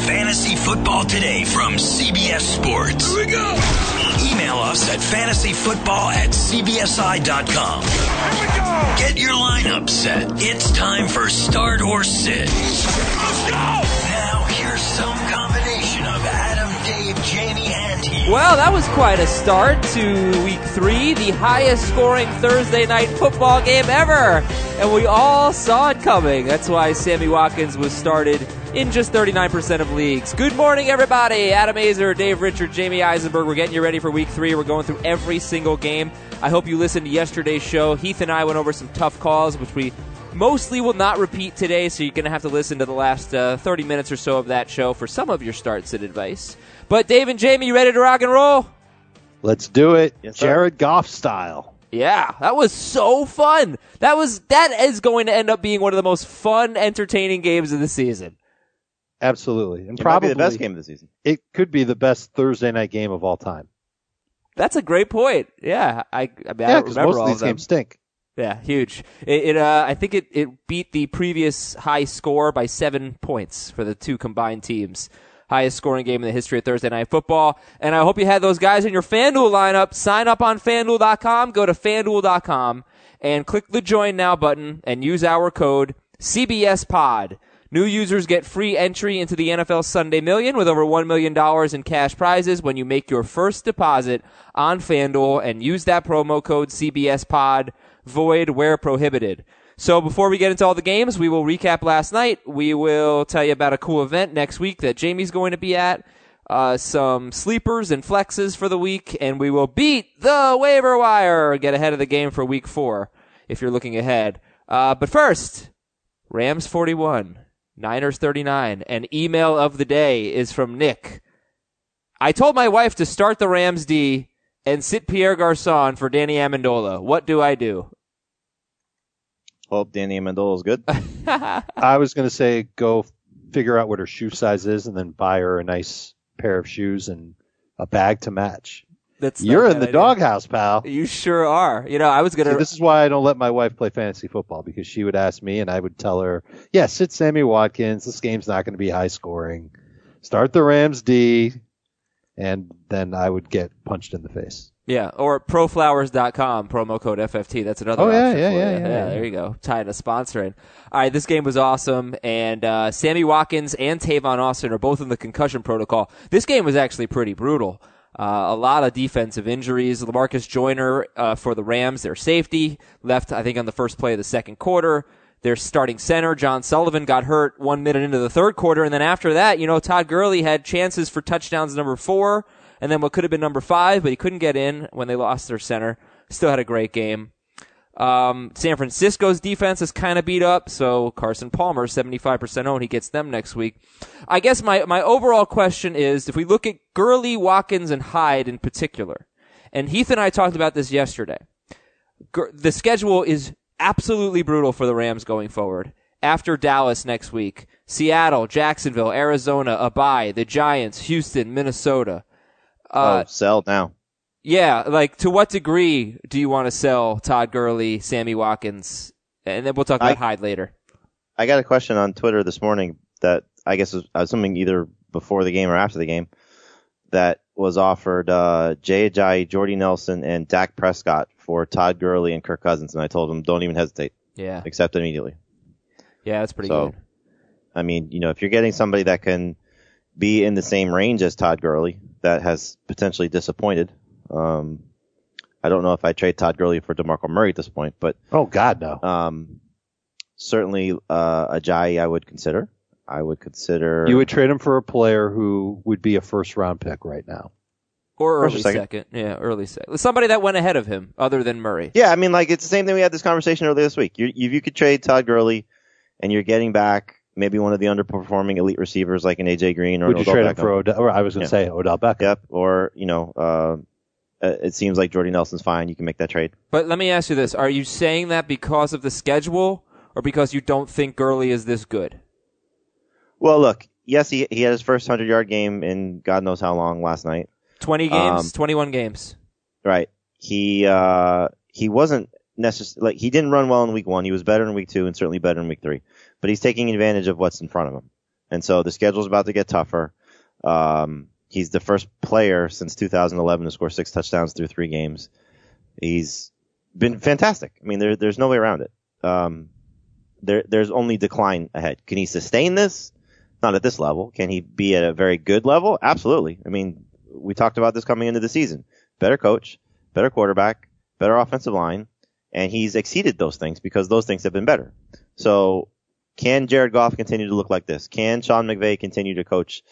Fantasy Football Today from CBS Sports. Here we go. Email us at fantasyfootball@cbsi.com. Here we go. Get your lineup set. It's time for Start or Sit. Let's go. Now here's some combination of Adam, Dave, Jamie, and Heath. Well, that was quite a start to Week 3, the highest scoring Thursday night football game ever. And we all saw it coming. That's why Sammy Watkins was started in just 39% of leagues. Good morning, everybody. Adam Azer, Dave Richard, Jamie Eisenberg. We're getting you ready for Week 3. We're going through every single game. I hope you listened to yesterday's show. Heath and I went over some tough calls, which we mostly will not repeat today, so you're going to have to listen to the last 30 minutes or so of that show for some of your start-sit advice. But Dave and Jamie, you ready to rock and roll? Let's do it. Yes, sir. Jared Goff style. Yeah, that was so fun. That is going to end up being one of the most fun, entertaining games of the season. Absolutely. And It probably might be the best game of the season. It could be the best Thursday night game of all time. That's a great point. Yeah, I don't Because remember most all of of these them. games stink. Yeah, huge. I think it beat the previous high score by 7 points for the two combined teams. Highest scoring game in the history of Thursday Night Football. And I hope you had those guys in your FanDuel lineup. Sign up on FanDuel.com. Go to FanDuel.com and click the Join Now button and use our code CBSPod. New users get free entry into the NFL Sunday Million with over $1 million in cash prizes when you make your first deposit on FanDuel and use that promo code CBSPod. Void where prohibited. So before we get into all the games, we will recap last night. We will tell you about a cool event next week that Jamie's going to be at, some sleepers and flexes for the week, and we will beat the waiver wire, get ahead of the game for Week 4 if you're looking ahead. But first, Rams 41, Niners 39. An email of the day is from Nick. I told my wife to start the Rams D and sit Pierre Garçon for Danny Amendola. What do I do? Hope Danny Amendola is good. I was going to say go figure out what her shoe size is and then buy her a nice pair of shoes and a bag to match. You're in the doghouse, pal. You sure are. I was going to... This is why I don't let my wife play fantasy football, because she would ask me and I would tell her, yeah, sit Sammy Watkins. This game's not going to be high scoring. Start the Rams D. And then I would get punched in the face. Yeah, or proflowers.com, promo code FFT. That's another option for you. Yeah, there you go. Tying a sponsor in. All right, this game was awesome. And Sammy Watkins and Tavon Austin are both in the concussion protocol. This game was actually pretty brutal. A lot of defensive injuries. LaMarcus Joyner for the Rams, their safety, left, I think, on the first play of the second quarter. Their starting center, John Sullivan, got hurt 1 minute into the third quarter. And then after that, Todd Gurley had chances for touchdowns number 4 and then what could have been number 5, but he couldn't get in when they lost their center. Still had a great game. San Francisco's defense is kind of beat up, so Carson Palmer, 75% owned. He gets them next week. I guess my overall question is, if we look at Gurley, Watkins, and Hyde in particular, and Heath and I talked about this yesterday, the schedule is absolutely brutal for the Rams going forward. After Dallas next week, Seattle, Jacksonville, Arizona, a bye, the Giants, Houston, Minnesota. Sell now. Yeah, to what degree do you want to sell Todd Gurley, Sammy Watkins? And then we'll talk about Hyde later. I got a question on Twitter this morning that I guess was something either before the game or after the game that was offered Jay Ajayi, Jordy Nelson, and Dak Prescott for Todd Gurley and Kirk Cousins, and I told him don't even hesitate. Yeah. Accept immediately. Yeah, that's pretty good. I mean, if you're getting somebody that can be in the same range as Todd Gurley that has potentially disappointed, I don't know if I trade Todd Gurley for DeMarco Murray at this point, but oh God, no. Certainly Ajayi I would consider. You would trade him for a player who would be a first-round pick right now. Or early second. Yeah, early second. Somebody that went ahead of him, other than Murray. Yeah, I mean, it's the same thing we had this conversation earlier this week. You could trade Todd Gurley, and you're getting back maybe one of the underperforming elite receivers like an AJ Green or would an you Odell trade Beckham. him for Odell? Or I was going to say Odell Beckham. Yep. Or it seems like Jordy Nelson's fine. You can make that trade. But let me ask you this: are you saying that because of the schedule, or because you don't think Gurley is this good? Well, look. Yes, he had his first 100-yard game in God knows how long last night. 20 games, 21 games. Right. He wasn't necessarily he didn't run well in week 1. He was better in week 2 and certainly better in week 3. But he's taking advantage of what's in front of him. And so the schedule's about to get tougher. He's the first player since 2011 to score 6 touchdowns through 3 games. He's been fantastic. I mean, there's no way around it. There's only decline ahead. Can he sustain this? Not at this level. Can he be at a very good level? Absolutely. I mean, we talked about this coming into the season. Better coach, better quarterback, better offensive line, and he's exceeded those things because those things have been better. So can Jared Goff continue to look like this? Can Sean McVay continue to coach,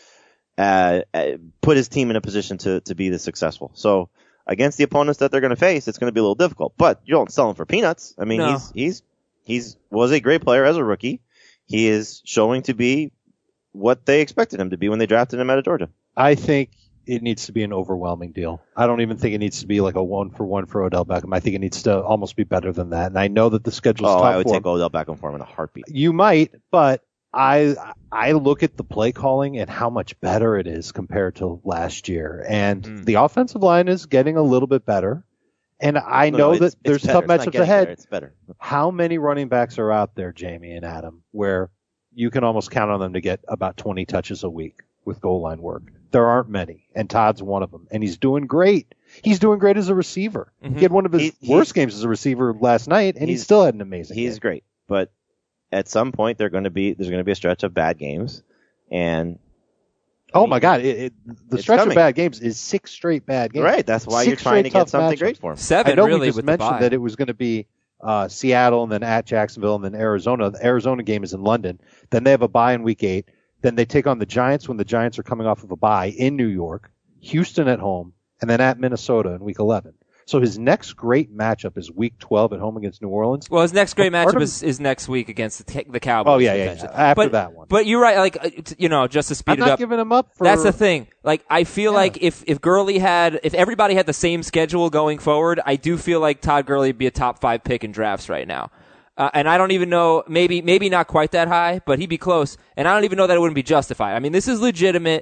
put his team in a position to be this successful? So against the opponents that they're going to face, it's going to be a little difficult, but you don't sell him for peanuts. I mean, No. he's was a great player as a rookie. He is showing to be what they expected him to be when they drafted him out of Georgia. I think it needs to be an overwhelming deal. I don't even think it needs to be like a 1-for-1 for Odell Beckham. I think it needs to almost be better than that. And I know that the schedule's tough I would for take him. Odell Beckham for him in a heartbeat. You might, but I look at the play calling and how much better it is compared to last year. And the offensive line is getting a little bit better. And I know that there's tough matchups ahead. It's better. How many running backs are out there, Jamie and Adam, where you can almost count on them to get about 20 touches a week with goal line work? There aren't many, and Todd's one of them. And he's doing great. He's doing great as a receiver. He had one of his worst games as a receiver last night, and he still had an amazing game. He's great. But at some point, there's going to be a stretch of bad games. And oh my God, the stretch coming. of bad games is 6 straight bad games. Right, that's why 6 you're trying to straight get tough something matchups. great for him. 7 I know really we just with the mentioned bye. that it was going to be Seattle and then at Jacksonville and then Arizona. The Arizona game is in London. Then they have a bye in week 8. Then they take on the Giants when the Giants are coming off of a bye in New York, Houston at home, and then at Minnesota in week 11. So his next great matchup is week 12 at home against New Orleans. Well, his next great Part matchup of- is next week against the Cowboys. Oh, yeah. eventually. After that one. But you're right. Just to speed I'm it not up. giving him up for... That's the thing. Like, I feel like if everybody had the same schedule going forward, I do feel like Todd Gurley would be a top 5 pick in drafts right now. And I don't even know, maybe not quite that high, but he'd be close. And I don't even know that it wouldn't be justified. I mean, this is legitimate.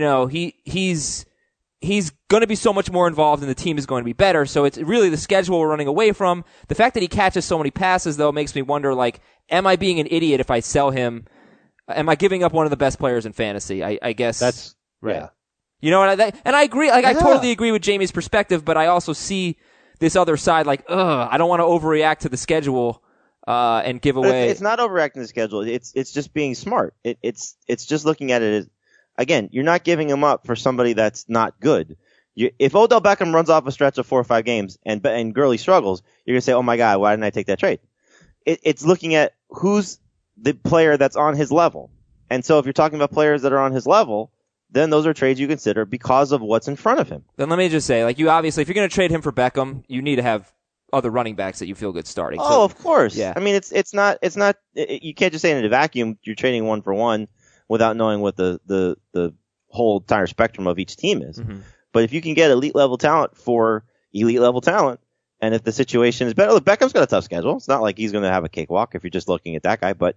He's going to be so much more involved and the team is going to be better. So it's really the schedule we're running away from. The fact that he catches so many passes, though, makes me wonder, like, am I being an idiot if I sell him? Am I giving up one of the best players in fantasy? I guess That's... right. Yeah. You know what? And I agree. Like, I totally agree with Jamie's perspective, but I also see this other side. Like, I don't want to overreact to the schedule and give away. It's not overacting the schedule. It's just being smart. It's just looking at it as, again, you're not giving him up for somebody that's not good. If Odell Beckham runs off a stretch of 4 or 5 games and Gurley struggles, you're gonna say, "Oh my God, why didn't I take that trade?" It's looking at who's the player that's on his level. And so if you're talking about players that are on his level, then those are trades you consider because of what's in front of him. Then let me just say, like, you obviously, if you're going to trade him for Beckham, you need to have other running backs that you feel good starting. Oh, So, of course. yeah. I mean, it's not, you can't just say in a vacuum you're trading 1 for 1 without knowing what the whole entire spectrum of each team is. Mm-hmm. But if you can get elite level talent for elite level talent, and if the situation is better, look, Beckham's got a tough schedule. It's not like he's going to have a cakewalk if you're just looking at that guy. But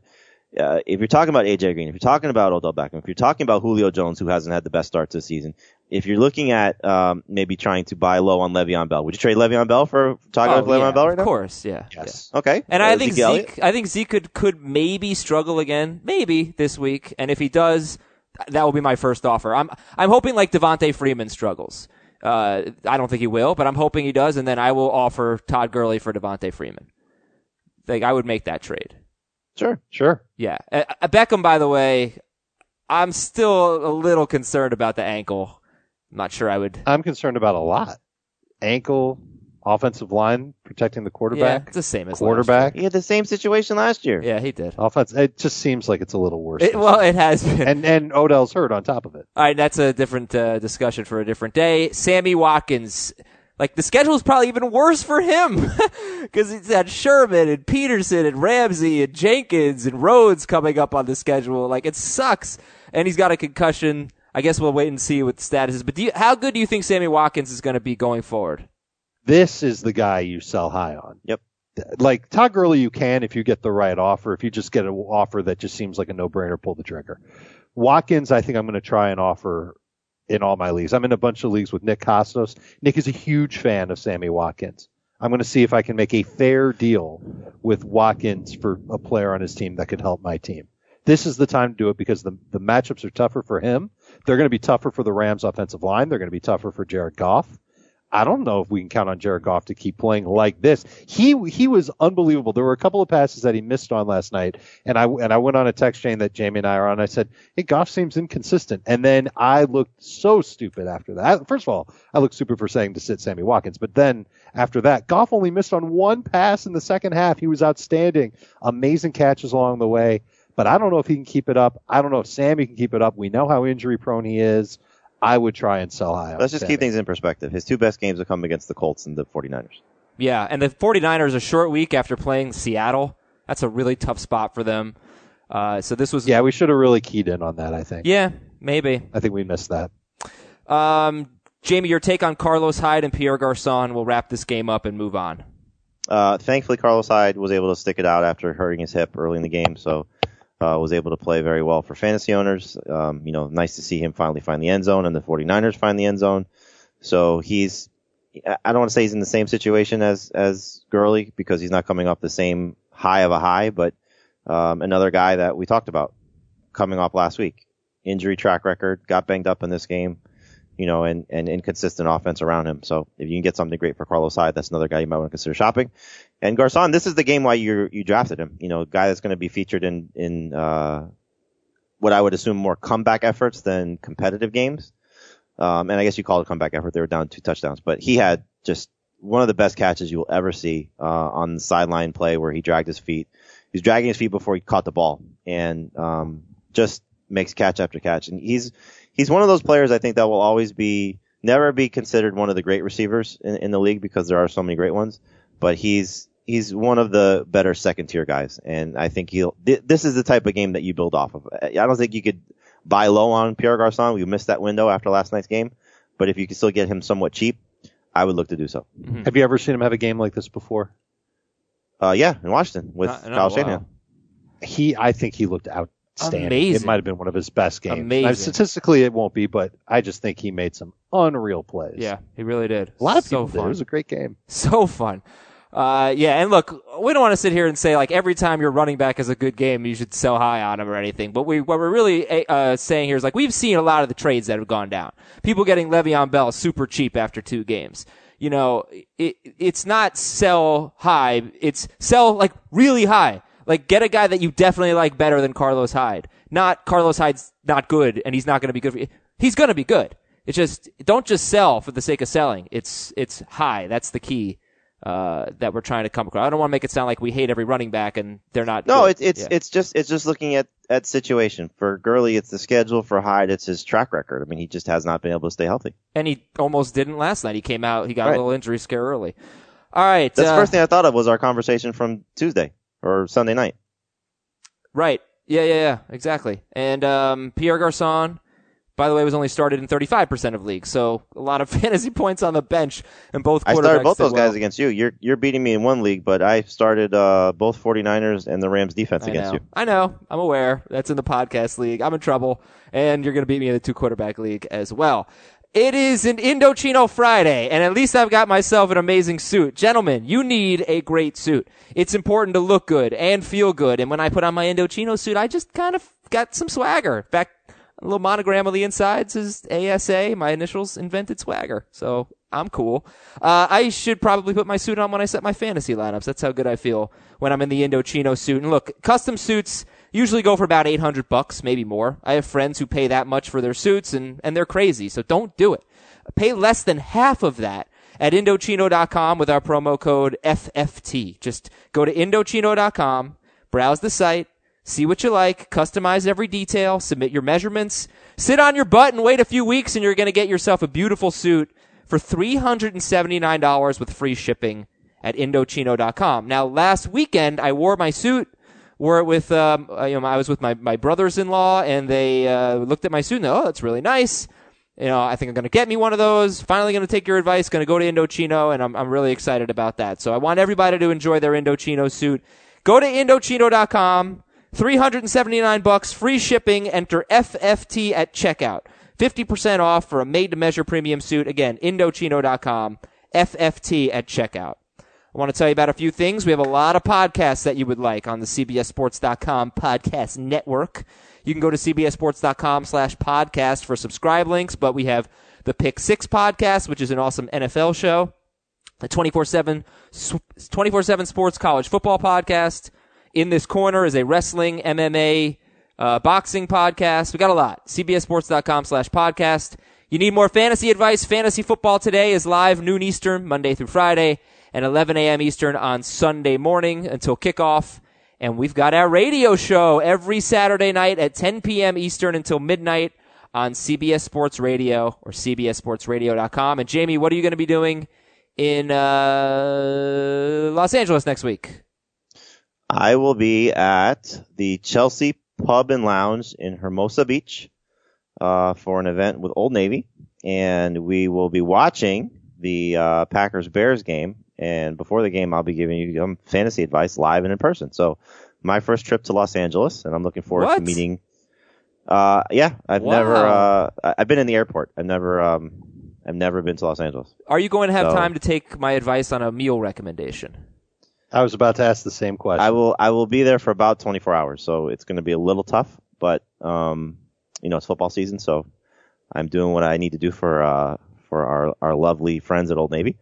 if you're talking about AJ Green, if you're talking about Odell Beckham, if you're talking about Julio Jones, who hasn't had the best start to the season, if you're looking at maybe trying to buy low on Le'Veon Bell, would you trade Le'Veon Bell for Le'Veon Bell right now? Of course, yeah. Yes. Okay. And I think Elliott? Zeke could maybe struggle again, maybe this week. And if he does, that will be my first offer. I'm hoping like Devontae Freeman struggles. I don't think he will, but I'm hoping he does, and then I will offer Todd Gurley for Devontae Freeman. Like, I would make that trade. Sure. Yeah. Beckham, by the way, I'm still a little concerned about the ankle. I'm not sure I would. I'm concerned about a lot. Ankle, offensive line, protecting the Yeah, quarterback. it's the same as quarterback. He had the same situation last year. last year. Yeah, he did. Offense. It just seems like it's a little worse. It has been. and Odell's hurt on top of it. All right, that's a different discussion for a different day. Sammy Watkins, like, the schedule is probably even worse for him because he's had Sherman and Peterson and Ramsey and Jenkins and Rhodes coming up on the schedule. Like, it sucks. And he's got a concussion. I guess we'll wait and see what the status is. But how good do you think Sammy Watkins is going to be going forward? This is the guy you sell high on. Yep. Like, Todd Gurley you can if you get the right offer. If you just get an offer that just seems like a no-brainer, pull the trigger. Watkins, I think I'm going to try and offer in all my leagues. I'm in a bunch of leagues with Nick Costos. Nick is a huge fan of Sammy Watkins. I'm going to see if I can make a fair deal with Watkins for a player on his team that could help my team. this is the time to do it because the matchups are tougher for him. They're going to be tougher for the Rams offensive line. They're going to be tougher for Jared Goff. I don't know if we can count on Jared Goff to keep playing like this. He was unbelievable. There were a couple of passes that he missed on last night, and I went on a text chain that Jamie and I are on. I said, "Hey, Goff seems inconsistent." And then I looked so stupid after that. First of all, I looked stupid for saying to sit Sammy Watkins, but then after that, Goff only missed on one pass in the second half. He was outstanding, amazing catches along the way. But I don't know if he can keep it up. I don't know if Sammy can keep it up. We know how injury prone he is. I would try and sell high. Let's just keep things in perspective. His two best games have come against the Colts and the 49ers. Yeah, and the 49ers a short week after playing Seattle. That's a really tough spot for them. So this was... Yeah, we should have really keyed in on that, I think. Yeah, maybe. I think we missed that. Jamie, your take on Carlos Hyde and Pierre Garçon. We'll wrap this game up and move on. Thankfully, Carlos Hyde was able to stick it out after hurting his hip early in the game, so... was able to play very well for fantasy owners. Nice to see him finally find the end zone and the 49ers find the end zone. So I don't want to say he's in the same situation as Gurley because he's not coming off the same high of a high, but another guy that we talked about coming off last week. Injury track record, got banged up in this game, and inconsistent offense around him. So if you can get something great for Carlos Hyde, that's another guy you might want to consider shopping. And Garçon, this is the game why you drafted him. A guy that's going to be featured in what I would assume more comeback efforts than competitive games. And I guess you call it a comeback effort. They were down 2 touchdowns, but he had just one of the best catches you will ever see on the sideline play where he dragged his feet. He was dragging his feet before he caught the ball and just makes catch after catch. And he's one of those players I think that will always never be considered one of the great receivers in the league because there are so many great ones, but he's one of the better second tier guys. And I think this is the type of game that you build off of. I don't think you could buy low on Pierre Garçon. We missed that window after last night's game, but if you can still get him somewhat cheap, I would look to do so. Mm-hmm. Have you ever seen him have a game like this before? Yeah, in Washington with Kyle Shanahan. I think he looked outstanding. Amazing. It might have been one of his best games. Amazing. Statistically, it won't be, but I just think he made some unreal plays. Yeah, he really did. A lot of so people did. fun. It was a great game. So fun. And look, we don't want to sit here and say like every time your running back is a good game, you should sell high on him or anything. But what we're really saying here is like we've seen a lot of the trades that have gone down. People getting Le'Veon Bell super cheap after 2 games. It's not sell high. It's sell like really high. Like get a guy that you definitely like better than Carlos Hyde. Not Carlos Hyde's not good and he's not going to be good for you. He's going to be good. It's just don't just sell for the sake of selling. It's high. That's the key. That we're trying to come across. I don't want to make it sound like we hate every running back and they're not. No, good. it's just looking at situation. For Gurley, it's the schedule. For Hyde, it's his track record. I mean, he just has not been able to stay healthy. And he almost didn't last night. He came out, he got a little injury scare early. All right. That's the first thing I thought of was our conversation from Tuesday or Sunday night. Right. Yeah, exactly. And Pierre Garçon, by the way, was only started in 35% of leagues, so a lot of fantasy points on the bench, and both quarterbacks I started both those well. guys against you. You're beating me in one league, but I started both 49ers and the Rams defense against you. I know. I'm aware. That's in the podcast league. I'm in trouble, and you're going to beat me in the 2-quarterback league as well. It is an Indochino Friday, and at least I've got myself an amazing suit. Gentlemen, you need a great suit. It's important to look good and feel good, and when I put on my Indochino suit, I just kind of got some swagger. In fact, a little monogram on the insides is ASA. My initials invented swagger. So I'm cool. I should probably put my suit on when I set my fantasy lineups. That's how good I feel when I'm in the Indochino suit. And look, custom suits usually go for about $800, maybe more. I have friends who pay that much for their suits and they're crazy. So don't do it. Pay less than half of that at Indochino.com with our promo code FFT. Just go to Indochino.com, browse the site, see what you like, customize every detail, submit your measurements, sit on your butt and wait a few weeks and you're going to get yourself a beautiful suit for $379 with free shipping at Indochino.com. Now, last weekend, I wore my suit, wore it with, I was with my brothers-in-law and they looked at my suit and oh, that's really nice. I think I'm going to get me one of those. Finally going to take your advice, going to go to Indochino, and I'm really excited about that. So I want everybody to enjoy their Indochino suit. Go to Indochino.com. $379, free shipping, enter FFT at checkout. 50% off for a made-to-measure premium suit. Again, Indochino.com, FFT at checkout. I want to tell you about a few things. We have a lot of podcasts that you would like on the CBSSports.com podcast network. You can go to CBSSports.com/podcast for subscribe links, but we have the Pick 6 podcast, which is an awesome NFL show, the 24/7 Sports College Football podcast. In This Corner is a wrestling, MMA, boxing podcast. We got a lot. CBSSports.com/podcast. You need more fantasy advice? Fantasy Football Today is live noon Eastern, Monday through Friday, and 11 a.m. Eastern on Sunday morning until kickoff. And we've got our radio show every Saturday night at 10 p.m. Eastern until midnight on CBS Sports Radio or CBSSportsRadio.com. And Jamie, what are you going to be doing in Los Angeles next week? I will be at the Chelsea Pub and Lounge in Hermosa Beach for an event with Old Navy, and we will be watching the Packers-Bears game. And before the game, I'll be giving you some fantasy advice live and in person. So my first trip to Los Angeles, and I'm looking forward to meeting. Yeah, I've been in the airport. I've never been to Los Angeles. Are you going to have time to take my advice on a meal recommendation? I was about to ask the same question. I will be there for about 24 hours, so it's going to be a little tough, but it's football season, so I'm doing what I need to do for our lovely friends at Old Navy.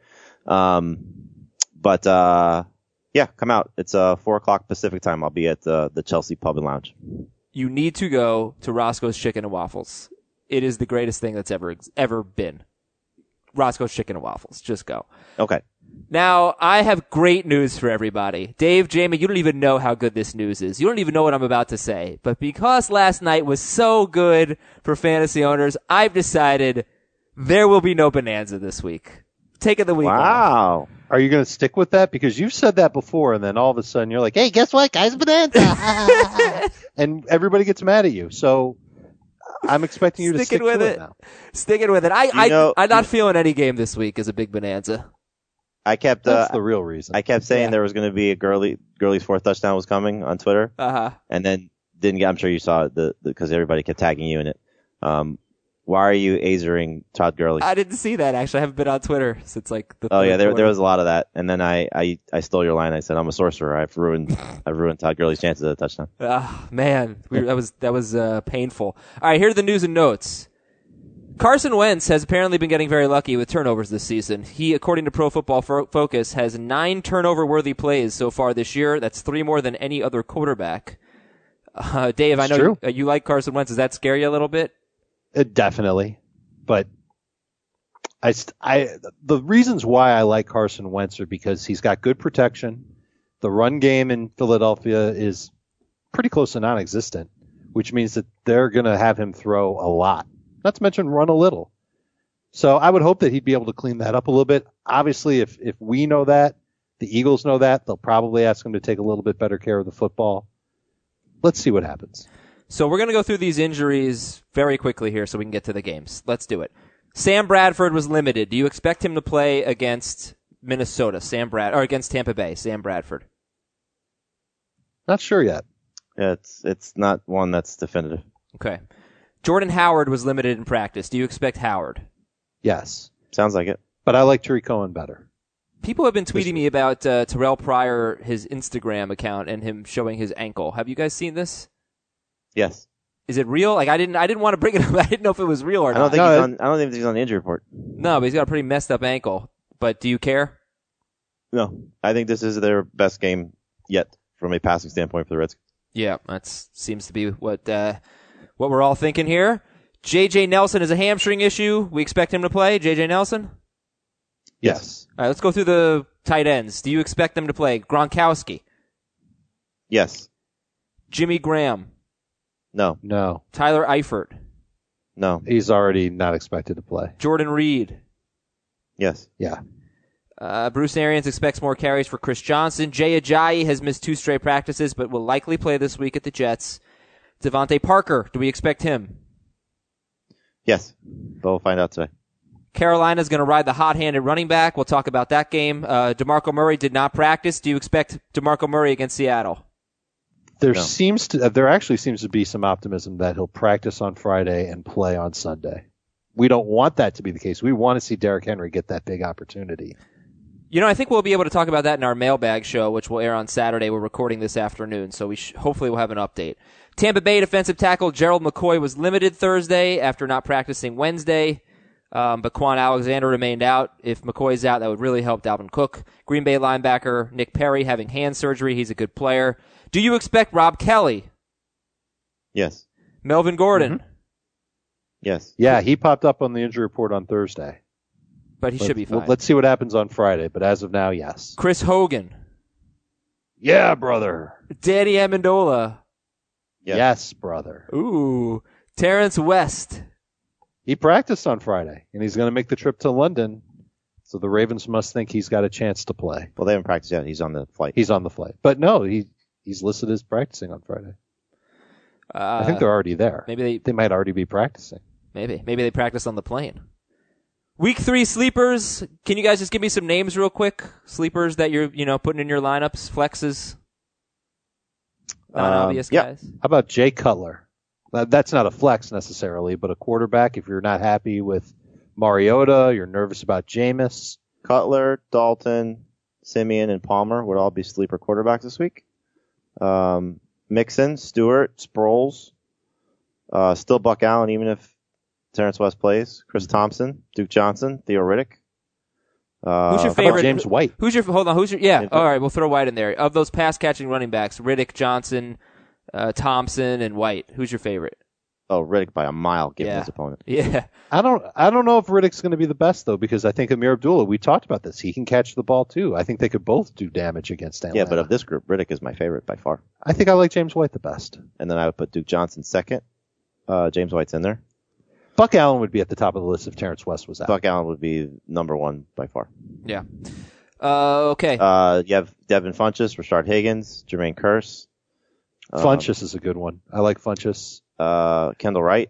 But come out. It's 4:00 Pacific time. I'll be at the Chelsea Pub and Lounge. You need to go to Roscoe's Chicken and Waffles. It is the greatest thing that's ever been. Roscoe's Chicken and Waffles. Just go. Okay. Now, I have great news for everybody. Dave, Jamie, you don't even know how good this news is. You don't even know what I'm about to say. But because last night was so good for fantasy owners, I've decided there will be no bonanza this week. Taking the week off. Wow. Are you going to stick with that? Because you've said that before, and then all of a sudden you're like, hey, guess what, guys? Bonanza. And everybody gets mad at you. So I'm expecting you to stick with it now. Sticking with it. I'm not feeling any game this week as a big bonanza. That's the real reason. I kept saying there was going to be a Gurley's fourth touchdown was coming on Twitter. And then didn't get, I'm sure you saw it because everybody kept tagging you in it. Why are you azering Todd Gurley? I didn't see that, actually. I haven't been on Twitter since like the there was a lot of that. And then I stole your line. I said, I'm a sorcerer. I've ruined Todd Gurley's chances at a touchdown. Man, that was painful. All right, here are the news and notes. Carson Wentz has apparently been getting very lucky with turnovers this season. He, according to Pro Football Focus, has 9 turnover-worthy plays so far this year. That's 3 more than any other quarterback. Dave, I know you like Carson Wentz. Does that scare you a little bit? Definitely. But the reasons why I like Carson Wentz are because he's got good protection. The run game in Philadelphia is pretty close to non-existent, which means that they're going to have him throw a lot. Not to mention run a little. So I would hope that he'd be able to clean that up a little bit. Obviously, if we know that, the Eagles know that, they'll probably ask him to take a little bit better care of the football. Let's see what happens. So we're going to go through these injuries very quickly here so we can get to the games. Let's do it. Sam Bradford was limited. Do you expect him to play against Minnesota, or against Tampa Bay, Sam Bradford? Not sure yet. Yeah, it's not one that's definitive. Okay. Jordan Howard was limited in practice. Do you expect Howard? Yes. Sounds like it. But I like Tariq Cohen better. People have been tweeting me about Terrell Pryor, his Instagram account, and him showing his ankle. Have you guys seen this? Yes. Is it real? Like I didn't want to bring it up. I didn't know if it was real or not. I don't think he's on the injury report. No, but he's got a pretty messed up ankle. But do you care? No. I think this is their best game yet from a passing standpoint for the Redskins. Yeah, that seems to be what we're all thinking here. J.J. Nelson is a hamstring issue. We expect him to play. J.J. Nelson? Yes. All right, let's go through the tight ends. Do you expect them to play? Gronkowski? Yes. Jimmy Graham? No. Tyler Eifert? No. He's already not expected to play. Jordan Reed? Yes. Yeah. Bruce Arians expects more carries for Chris Johnson. Jay Ajayi has missed 2 straight practices, but will likely play this week at the Jets. Devontae Parker, do we expect him? Yes. We'll find out today. Carolina's going to ride the hot-handed running back. We'll talk about that game. DeMarco Murray did not practice. Do you expect DeMarco Murray against Seattle? There actually seems to be some optimism that he'll practice on Friday and play on Sunday. We don't want that to be the case. We want to see Derrick Henry get that big opportunity. I think we'll be able to talk about that in our mailbag show, which will air on Saturday. We're recording this afternoon, so hopefully we'll have an update. Tampa Bay defensive tackle Gerald McCoy was limited Thursday after not practicing Wednesday, but Quan Alexander remained out. If McCoy's out, that would really help Dalvin Cook. Green Bay linebacker Nick Perry having hand surgery. He's a good player. Do you expect Rob Kelly? Yes. Melvin Gordon? Mm-hmm. Yes. Yeah, he popped up on the injury report on Thursday. But he should be fine. Let's see what happens on Friday, but as of now, yes. Chris Hogan? Yeah, brother. Danny Amendola? Yes, brother. Ooh. Terrence West? He practiced on Friday, and he's going to make the trip to London, so the Ravens must think he's got a chance to play. Well, they haven't practiced yet. He's on the flight. He's on the flight. But no, he's listed as practicing on Friday. I think they're already there. Maybe they might already be practicing. Maybe they practice on the plane. Week 3 sleepers. Can you guys just give me some names real quick? Sleepers that you're putting in your lineups, flexes, non-obvious guys. How about Jay Cutler? That's not a flex necessarily, but a quarterback. If you're not happy with Mariota, you're nervous about Jameis. Cutler, Dalton, Simeon, and Palmer would all be sleeper quarterbacks this week. Mixon, Stewart, Sproles, still Buck Allen, even if Terrence West plays. Chris Thompson, Duke Johnson, Theo Riddick. Who's your favorite? James White. Hold on. Yeah. All right. We'll throw White in there. Of those pass catching running backs, Riddick, Johnson, Thompson, and White. Who's your favorite? Oh, Riddick by a mile, given his opponent. Yeah. I don't know if Riddick's going to be the best though, because I think Amir Abdullah. We talked about this. He can catch the ball too. I think they could both do damage against Atlanta. Yeah, but of this group, Riddick is my favorite by far. I think I like James White the best. And then I would put Duke Johnson second. James White's in there. Buck Allen would be at the top of the list if Terrence West was out. Buck Allen would be number one by far. Yeah. Okay. You have Devin Funchess, Rashard Higgins, Jermaine Kearse. Funchess is a good one. I like Funchess. Kendall Wright.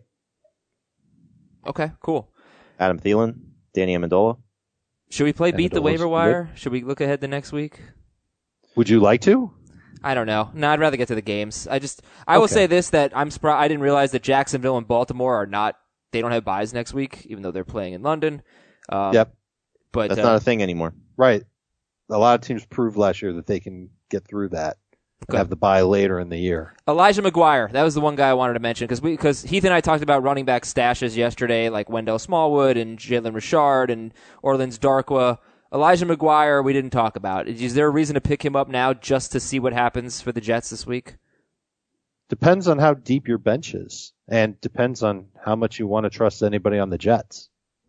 Okay, cool. Adam Thielen, Danny Amendola. Should we play Beat the Amendola's Waiver Wire? good. Should we look ahead to next week? Would you like to? I don't know. No, I'd rather get to the games. I will say this, that I'm surprised. I didn't realize that Jacksonville and Baltimore they don't have buys next week, even though they're playing in London. Yep. But That's not a thing anymore. Right. A lot of teams proved last year that they can get through that and have the bye later in the year. Elijah McGuire, that was the one guy I wanted to mention because Heath and I talked about running back stashes yesterday, like Wendell Smallwood and Jalen Richard and Orleans Darkwa. Elijah McGuire, we didn't talk about. Is there a reason to pick him up now just to see what happens for the Jets this week? Depends on how deep your bench is, and depends on how much you want to trust anybody on the Jets.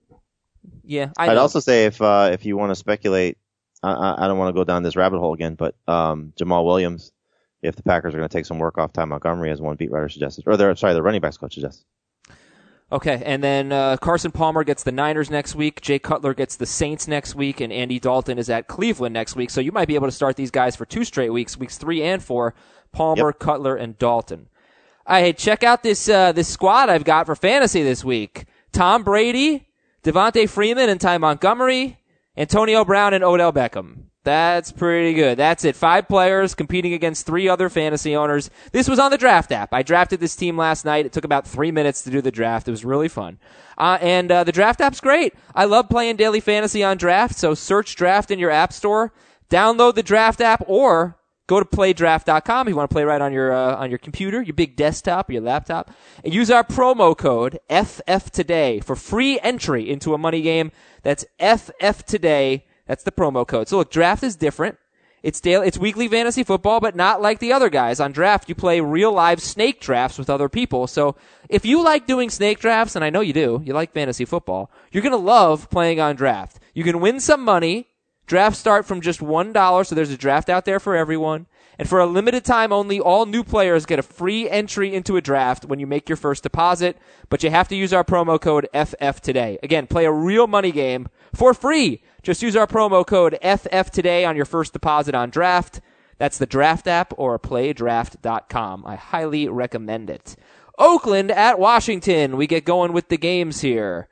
Yeah, I'd also say if you want to speculate, I don't want to go down this rabbit hole again, but Jamal Williams, if the Packers are going to take some work off Ty Montgomery, as one beat writer suggested, or the running backs coach suggested. Okay, and then Carson Palmer gets the Niners next week, Jay Cutler gets the Saints next week, and Andy Dalton is at Cleveland next week. So you might be able to start these guys for 2 straight weeks, weeks 3 and 4, Palmer, Cutler, and Dalton. All right, hey, check out this squad I've got for fantasy this week. Tom Brady, Devontae Freeman and Ty Montgomery, Antonio Brown, and Odell Beckham. That's pretty good. That's it. 5 players competing against 3 other fantasy owners. This was on the draft app. I drafted this team last night. It took about 3 minutes to do the draft. It was really fun. And the draft app's great. I love playing daily fantasy on draft. So search draft in your app store, download the draft app, or go to playdraft.com if you want to play right on your computer, your big desktop, or your laptop, and use our promo code FFToday for free entry into a money game. That's FFToday. That's the promo code. So look, draft is different. It's weekly fantasy football, but not like the other guys. On draft, you play real live snake drafts with other people. So if you like doing snake drafts, and I know you do, you like fantasy football, you're going to love playing on draft. You can win some money. Drafts start from just $1, so there's a draft out there for everyone. And for a limited time only, all new players get a free entry into a draft when you make your first deposit. But you have to use our promo code FFToday. Again, play a real money game for free. Just use our promo code FFToday on your first deposit on draft. That's the draft app or playdraft.com. I highly recommend it. Oakland at Washington. We get going with the games here.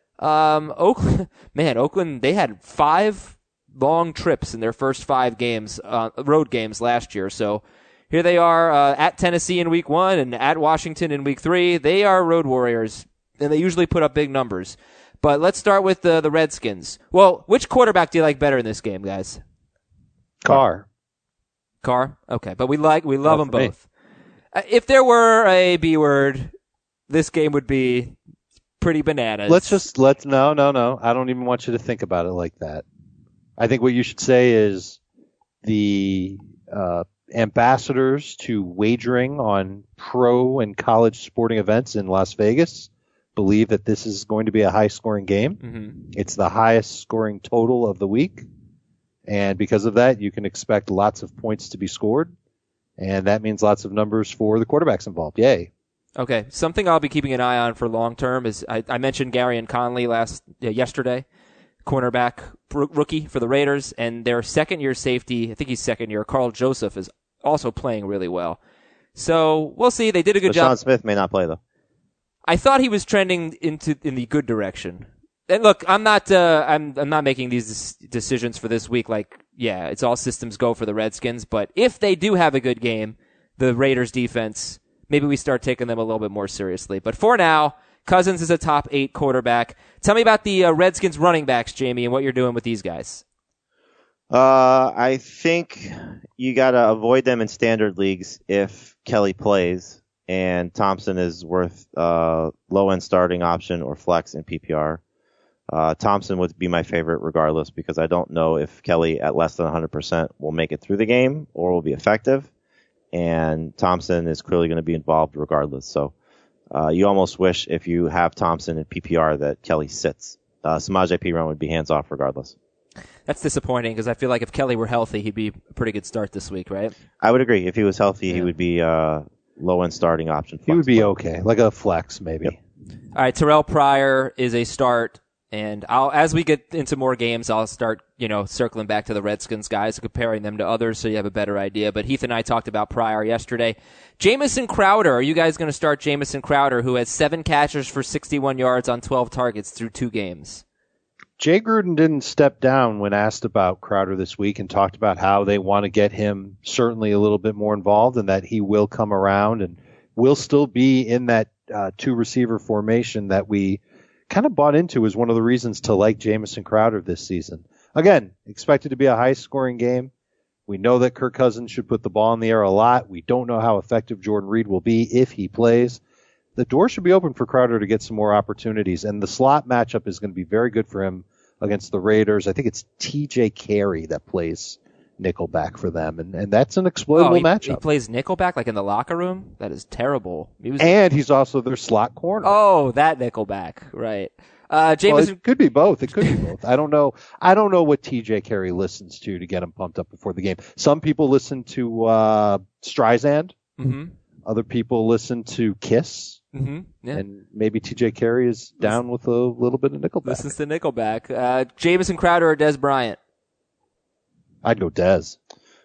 Oakland, they had 5 long trips in their first 5 games, road games last year. So here they are at Tennessee in week 1 and at Washington in week 3. They are road warriors, and they usually put up big numbers. But let's start with the Redskins. Well, which quarterback do you like better in this game, guys? Carr. Carr? Okay, but we love them for me. both. If there were a B word, this game would be pretty bananas. No. I don't even want you to think about it like that. I think what you should say is the ambassadors to wagering on pro and college sporting events in Las Vegas believe that this is going to be a high-scoring game. Mm-hmm. It's the highest-scoring total of the week, and because of that, you can expect lots of points to be scored, and that means lots of numbers for the quarterbacks involved. Yay. Okay, something I'll be keeping an eye on for long term is I mentioned Gary and Conley yesterday, cornerback rookie for the Raiders, and their second-year safety, I think he's second year, Carl Joseph, is also playing really well. So we'll see. They did a good job. Sean Smith may not play though. I thought he was trending in the good direction. And look, I'm not making these decisions for this week. Like, yeah, it's all systems go for the Redskins. But if they do have a good game, the Raiders defense, maybe we start taking them a little bit more seriously. But for now, Cousins is a top 8 quarterback. Tell me about the Redskins running backs, Jamie, and what you're doing with these guys. I think you got to avoid them in standard leagues if Kelly plays, and Thompson is worth low-end starting option or flex in PPR. Thompson would be my favorite regardless because I don't know if Kelly at less than 100% will make it through the game or will be effective, and Thompson is clearly going to be involved regardless. So you almost wish if you have Thompson in PPR that Kelly sits. Samaje Perine would be hands-off regardless. That's disappointing because I feel like if Kelly were healthy, he'd be a pretty good start this week, right? I would agree. If he was healthy, he would be low-end starting option. He would be okay, like a flex maybe. Yep. All right, Terrell Pryor is a start, and as we get into more games, I'll start, circling back to the Redskins guys and comparing them to others so you have a better idea. But Heath and I talked about Pryor yesterday. Jamison Crowder, are you guys going to start Jamison Crowder, who has 7 catches for 61 yards on 12 targets through 2 games? Jay Gruden didn't step down when asked about Crowder this week and talked about how they want to get him certainly a little bit more involved and that he will come around and will still be in that 2-receiver formation that we kind of bought into as one of the reasons to like Jamison Crowder this season. Again, expected to be a high-scoring game. We know that Kirk Cousins should put the ball in the air a lot. We don't know how effective Jordan Reed will be if he plays. The door should be open for Crowder to get some more opportunities, and the slot matchup is going to be very good for him against the Raiders. I think it's TJ Carey that plays nickelback for them, and that's an exploitable matchup. He plays nickelback like in the locker room? That is terrible. And he's also their slot corner. Oh, that nickelback, right. Jamison, well, it could be both. I don't know what TJ Carey listens to get him pumped up before the game. Some people listen to Streisand. Mm-hmm. Other people listen to Kiss. Mm-hmm. Yeah. And maybe TJ Carey is down with a little bit of Nickelback. Listens to Nickelback. Jamison Crowder or Des Bryant? I'd go Des.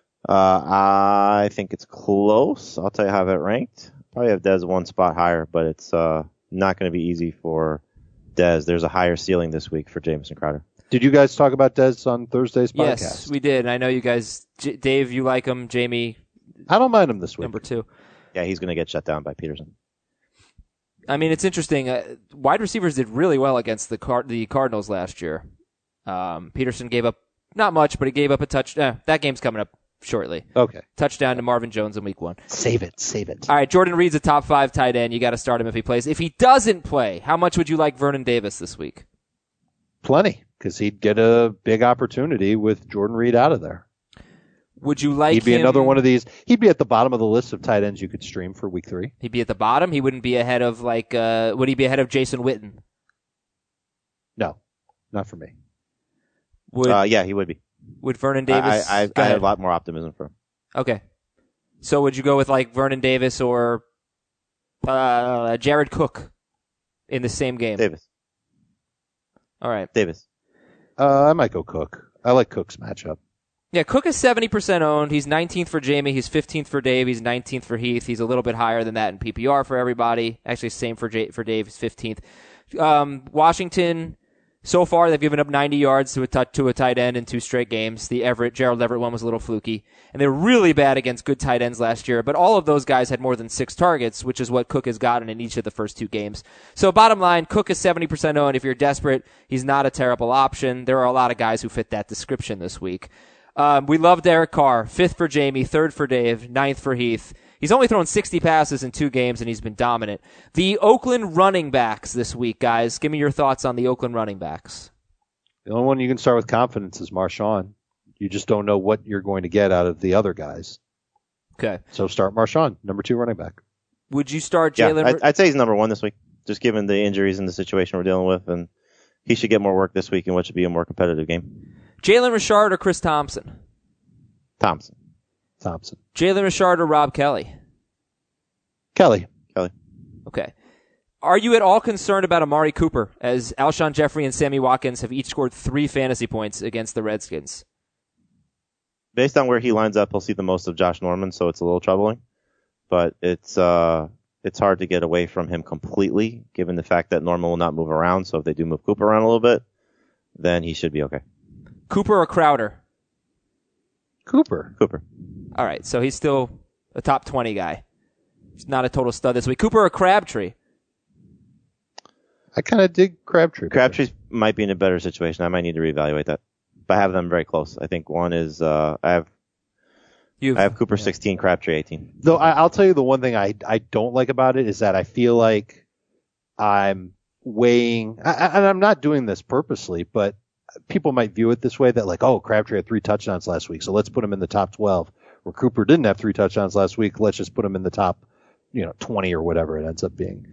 I think it's close. I'll tell you how I have it ranked. Probably have Des one spot higher, but it's not going to be easy for Des. There's a higher ceiling this week for Jamison Crowder. Did you guys talk about Des on Thursday's podcast? Yes, we did. I know you guys, Dave, you like him. Jamie, I don't mind him this week. Number 2. Yeah, he's going to get shut down by Peterson. I mean, it's interesting. Wide receivers did really well against the Cardinals last year. Peterson gave up not much, but he gave up a touch. That game's coming up shortly. Okay. Touchdown to Marvin Jones in week 1. Save it. All right, Jordan Reed's a top 5 tight end. You got to start him if he plays. If he doesn't play, how much would you like Vernon Davis this week? Plenty, because he'd get a big opportunity with Jordan Reed out of there. Would you like He'd be him, another one of these. He'd be at the bottom of the list of tight ends you could stream for week 3. He'd be at the bottom. He wouldn't be ahead of would he be ahead of Jason Witten? No, not for me. Yeah, he would be. Would Vernon Davis? I have a lot more optimism for him. Okay. So would you go with Vernon Davis or Jared Cook in the same game? Davis. All right. Davis. I might go Cook. I like Cook's matchup. Yeah, Cook is 70% owned. He's 19th for Jamie. He's 15th for Dave. He's 19th for Heath. He's a little bit higher than that in PPR for everybody. Actually, same for Dave. He's 15th. Washington, So far, they've given up 90 yards to a tight end in 2 straight games. The Gerald Everett one was a little fluky. And they were really bad against good tight ends last year, but all of those guys had more than 6 targets, which is what Cook has gotten in each of the first 2 games. So bottom line, Cook is 70% owned. If you're desperate, he's not a terrible option. There are a lot of guys who fit that description this week. We love Derek Carr, 5th for Jamie, 3rd for Dave, 9th for Heath. He's only thrown 60 passes in 2 games, and he's been dominant. The Oakland running backs this week, guys. Give me your thoughts on the Oakland running backs. The only one you can start with confidence is Marshawn. You just don't know what you're going to get out of the other guys. Okay. So start Marshawn, number 2 running back. Would you start Jalen? Yeah, I'd say he's number 1 this week, just given the injuries and the situation we're dealing with, and he should get more work this week in what should be a more competitive game. Jalen Richard or Chris Thompson? Thompson. Jalen Richard or Rob Kelly? Kelly. Okay. Are you at all concerned about Amari Cooper, as Alshon Jeffrey and Sammy Watkins have each scored 3 fantasy points against the Redskins? Based on where he lines up, he'll see the most of Josh Norman, so it's a little troubling. But it's hard to get away from him completely, given the fact that Norman will not move around. So if they do move Cooper around a little bit, then he should be okay. Cooper or Crowder? Cooper. All right, so he's still a top 20 guy. He's not a total stud this week. Cooper or Crabtree? I kind of dig Crabtree. Crabtree might be in a better situation. I might need to reevaluate that. But I have them very close. I think one is I have Cooper 16, Crabtree 18. Though I'll tell you the one thing I don't like about it is that I feel like I'm weighing, and I'm not doing this purposely, but people might view it this way that like, oh, Crabtree had 3 touchdowns last week, so let's put him in the top 12. Or Cooper didn't have 3 touchdowns last week, let's just put him in the top, 20 or whatever it ends up being.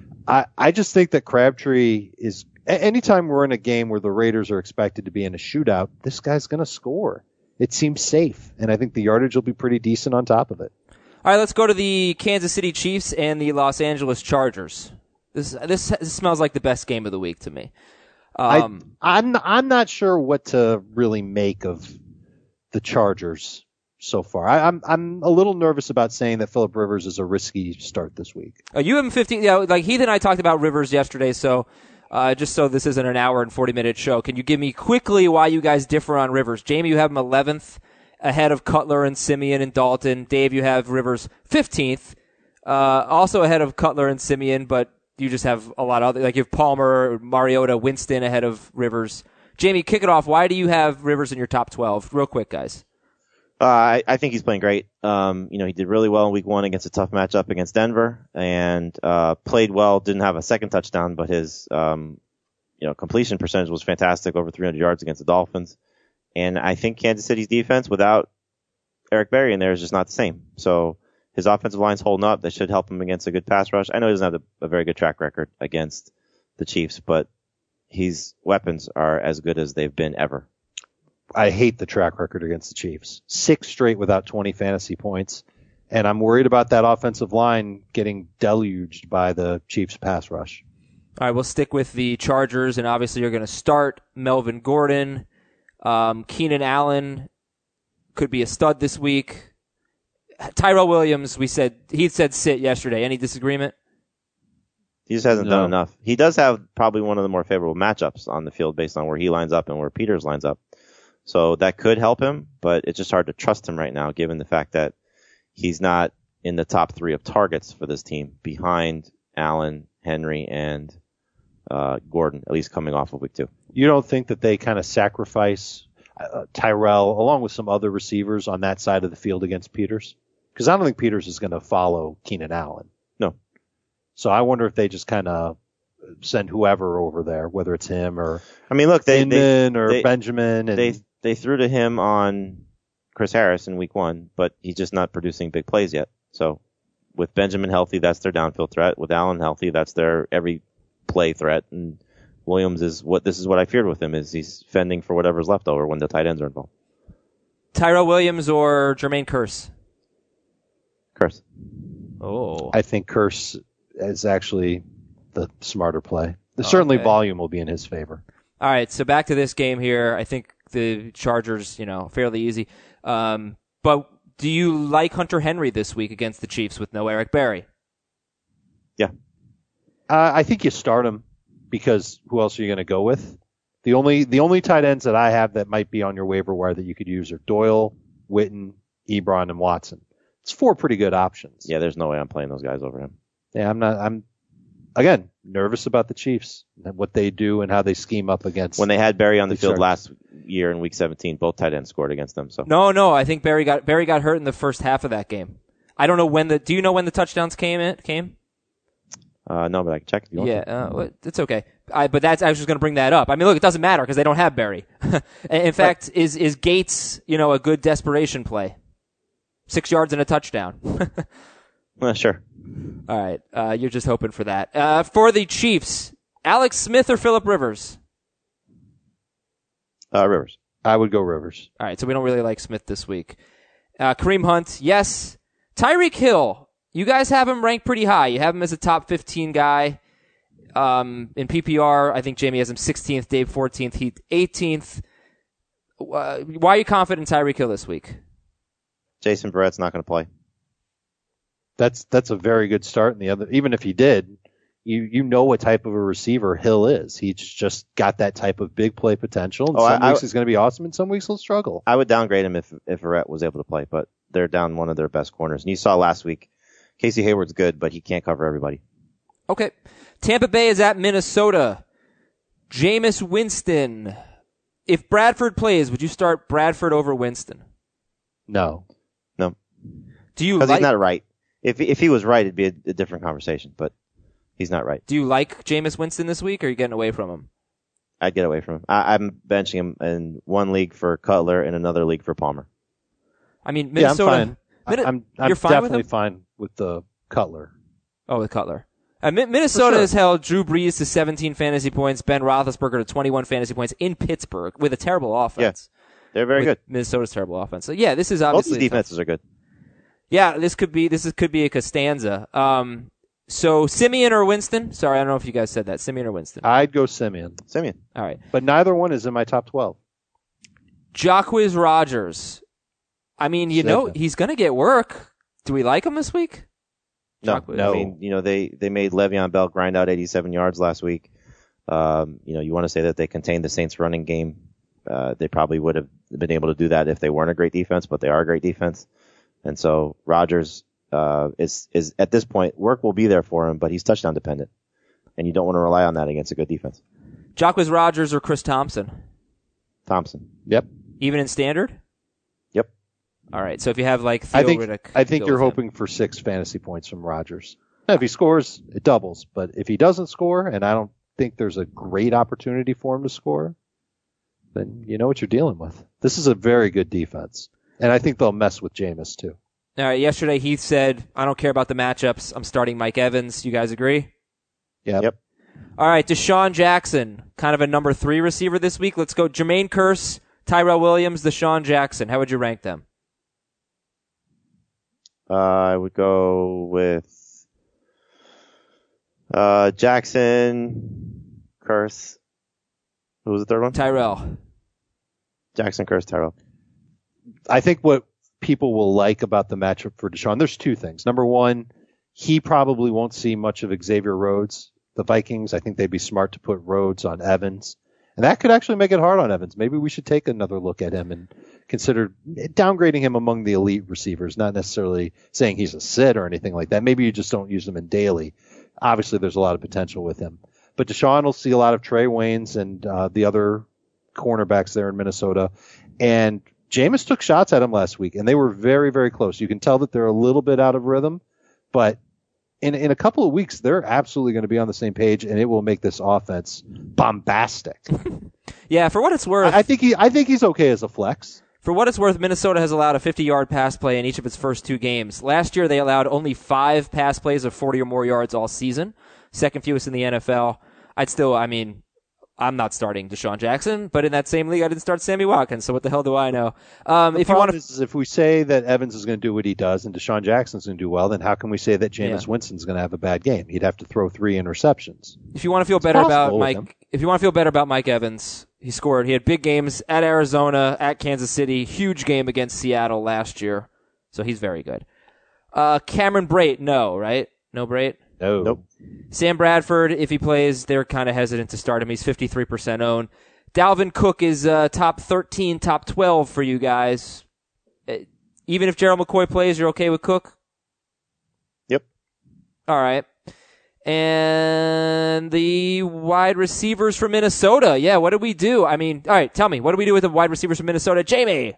I just think that Crabtree is, anytime we're in a game where the Raiders are expected to be in a shootout, this guy's going to score. It seems safe, and I think the yardage will be pretty decent on top of it. All right, let's go to the Kansas City Chiefs and the Los Angeles Chargers. This smells like the best game of the week to me. I'm not sure what to really make of the Chargers so far. I'm a little nervous about saying that Phillip Rivers is a risky start this week. You have him 15. Like Heath and I talked about Rivers yesterday, so just so this isn't an hour and 40-minute show, can you give me quickly why you guys differ on Rivers? Jamie, you have him 11th ahead of Cutler and Simeon and Dalton. Dave, you have Rivers 15th, also ahead of Cutler and Simeon, but you just have a lot of other, like you have Palmer, Mariota, Winston ahead of Rivers. Jamie, kick it off. Why do you have Rivers in your top 12? Real quick, guys. I think he's playing great. He did really well in week 1 against a tough matchup against Denver and, played well, didn't have a second touchdown, but his, completion percentage was fantastic, over 300 yards against the Dolphins. And I think Kansas City's defense without Eric Berry in there is just not the same. So his offensive line's holding up. That should help him against a good pass rush. I know he doesn't have a very good track record against the Chiefs, but his weapons are as good as they've been ever. I hate the track record against the Chiefs. 6 straight without 20 fantasy points. And I'm worried about that offensive line getting deluged by the Chiefs pass rush. All right, we'll stick with the Chargers, and obviously you're going to start Melvin Gordon. Keenan Allen could be a stud this week. Tyrell Williams, he said sit yesterday. Any disagreement? He just hasn't done enough. He does have probably one of the more favorable matchups on the field based on where he lines up and where Peters lines up. So that could help him, but it's just hard to trust him right now given the fact that he's not in the top 3 of targets for this team behind Allen, Henry, and Gordon, at least coming off of week 2. You don't think that they kind of sacrifice Tyrell along with some other receivers on that side of the field against Peters? Because I don't think Peters is going to follow Keenan Allen. No. So I wonder if they just kind of send whoever over there, whether it's him or Benjamin. And they threw to him on Chris Harris in week 1, but he's just not producing big plays yet. So with Benjamin healthy, that's their downfield threat. With Allen healthy, that's their every play threat. And Williams is what I feared with him, is he's fending for whatever's left over when the tight ends are involved. Tyrell Williams or Jermaine Kearse? Kearse. Oh. I think Kearse is actually the smarter play. Certainly volume will be in his favor. All right, so back to this game here. I think the Chargers, fairly easy. But do you like Hunter Henry this week against the Chiefs with no Eric Berry? Yeah. I think you start him because who else are you going to go with? The only tight ends that I have that might be on your waiver wire that you could use are Doyle, Witten, Ebron, and Watson. It's 4 pretty good options. Yeah, there's no way I'm playing those guys over him. Yeah, I'm again nervous about the Chiefs and what they do and how they scheme up against. When they had Barry on the field Sharks. last year in Week 17, both tight ends scored against them. So No, I think Barry got hurt in the first half of that game. I don't know do you know when the touchdowns came? No, but I can check if you want. Yeah, it's okay. But I was just going to bring that up. I mean, look, it doesn't matter because they don't have Barry. In fact, is Gates, a good desperation play? 6 yards and a touchdown. Sure. All right, you're just hoping for that. For the Chiefs, Alex Smith or Phillip Rivers? Rivers. I would go Rivers. All right, so we don't really like Smith this week. Kareem Hunt, yes. Tyreek Hill, you guys have him ranked pretty high. You have him as a top 15 guy. In PPR, I think Jamie has him 16th, Dave 14th, Heath 18th. Why are you confident in Tyreek Hill this week? Jason Barrett's not going to play. That's a very good start. And even if he did, you know what type of a receiver Hill is. He's just got that type of big play potential. And some weeks he's going to be awesome, and some weeks he'll struggle. I would downgrade him if Barrett was able to play, but they're down one of their best corners. And you saw last week, Casey Hayward's good, but he can't cover everybody. Okay. Tampa Bay is at Minnesota. Jameis Winston. If Bradford plays, would you start Bradford over Winston? No. Do you Because he's not right. If he was right, it'd be a different conversation, but he's not right. Do you like Jameis Winston this week, or are you getting away from him? I'd get away from him. I'm benching him in one league for Cutler and another league for Palmer. I mean, Minnesota. Yeah, I'm fine. You're fine definitely with him? fine with the Cutler. Oh, with Cutler. Minnesota sure. has held Drew Brees to 17 fantasy points, Ben Roethlisberger to 21 fantasy points in Pittsburgh with a terrible offense. Yeah, they're very good. Minnesota's terrible offense. So yeah, this is Both obviously these defenses are good. Yeah, this could be a Costanza. So Simeon or Winston? Sorry, I don't know if you guys said that. Simeon or Winston? I'd go Simeon. All right. But neither one is in my top 12. Jacquizz Rodgers. I mean, he's going to get work. Do we like him this week? No. No. I mean, they made Le'Veon Bell grind out 87 yards last week. You want to say that they contained the Saints running game. They probably would have been able to do that if they weren't a great defense, but they are a great defense. And so Rodgers is at this point, work will be there for him, but he's touchdown dependent. And you don't want to rely on that against a good defense. Jacquizz Rodgers or Chris Thompson? Thompson. Yep. Even in standard? Yep. All right. So if you have like Theo Riddick, I think go you're with him. hoping for 6 fantasy points from Rodgers. Now, if he scores, it doubles. But if he doesn't score, and I don't think there's a great opportunity for him to score, then you know what you're dealing with. This is a very good defense. And I think they'll mess with Jameis, too. All right. Yesterday, Heath said, I don't care about the matchups. I'm starting Mike Evans. You guys agree? Yep. All right. Deshaun Jackson, kind of a number 3 receiver this week. Let's go Jermaine Kearse, Tyrell Williams, Deshaun Jackson. How would you rank them? I would go with Jackson, Kearse. Who was the third one? Tyrell. Jackson, Kearse, Tyrell. I think what people will like about the matchup for Deshaun, there's 2 things. Number one, he probably won't see much of Xavier Rhodes. The Vikings, I think they'd be smart to put Rhodes on Evans. And that could actually make it hard on Evans. Maybe we should take another look at him and consider downgrading him among the elite receivers, not necessarily saying he's a sit or anything like that. Maybe you just don't use him in daily. Obviously, there's a lot of potential with him. But Deshaun will see a lot of Trey Waynes and the other cornerbacks there in Minnesota. And Jameis took shots at him last week, and they were very, very close. You can tell that they're a little bit out of rhythm, but in a couple of weeks, they're absolutely going to be on the same page, and it will make this offense bombastic. Yeah, for what it's worth, I think he's okay as a flex. For what it's worth, Minnesota has allowed a 50-yard pass play in each of its first 2 games. Last year, they allowed only 5 pass plays of 40 or more yards all season, second fewest in the NFL. I'm not starting Deshaun Jackson, but in that same league, I didn't start Sammy Watkins, so what the hell do I know? If we say that Evans is going to do what he does and Deshaun Jackson's going to do well, then how can we say that Jameis Winston's going to have a bad game? He'd have to throw 3 interceptions. If you want to feel better about Mike Evans, he had big games at Arizona, at Kansas City, huge game against Seattle last year, so he's very good. Cameron Brate, no, right? No Brate? No. Nope. Sam Bradford, if he plays, they're kind of hesitant to start him. He's 53% owned. Dalvin Cook is top 13, top 12 for you guys. Even if Gerald McCoy plays, you're okay with Cook? Yep. All right. And the wide receivers from Minnesota. Yeah, what do we do? I mean, all right, tell me. What do we do with the wide receivers from Minnesota? Jamie!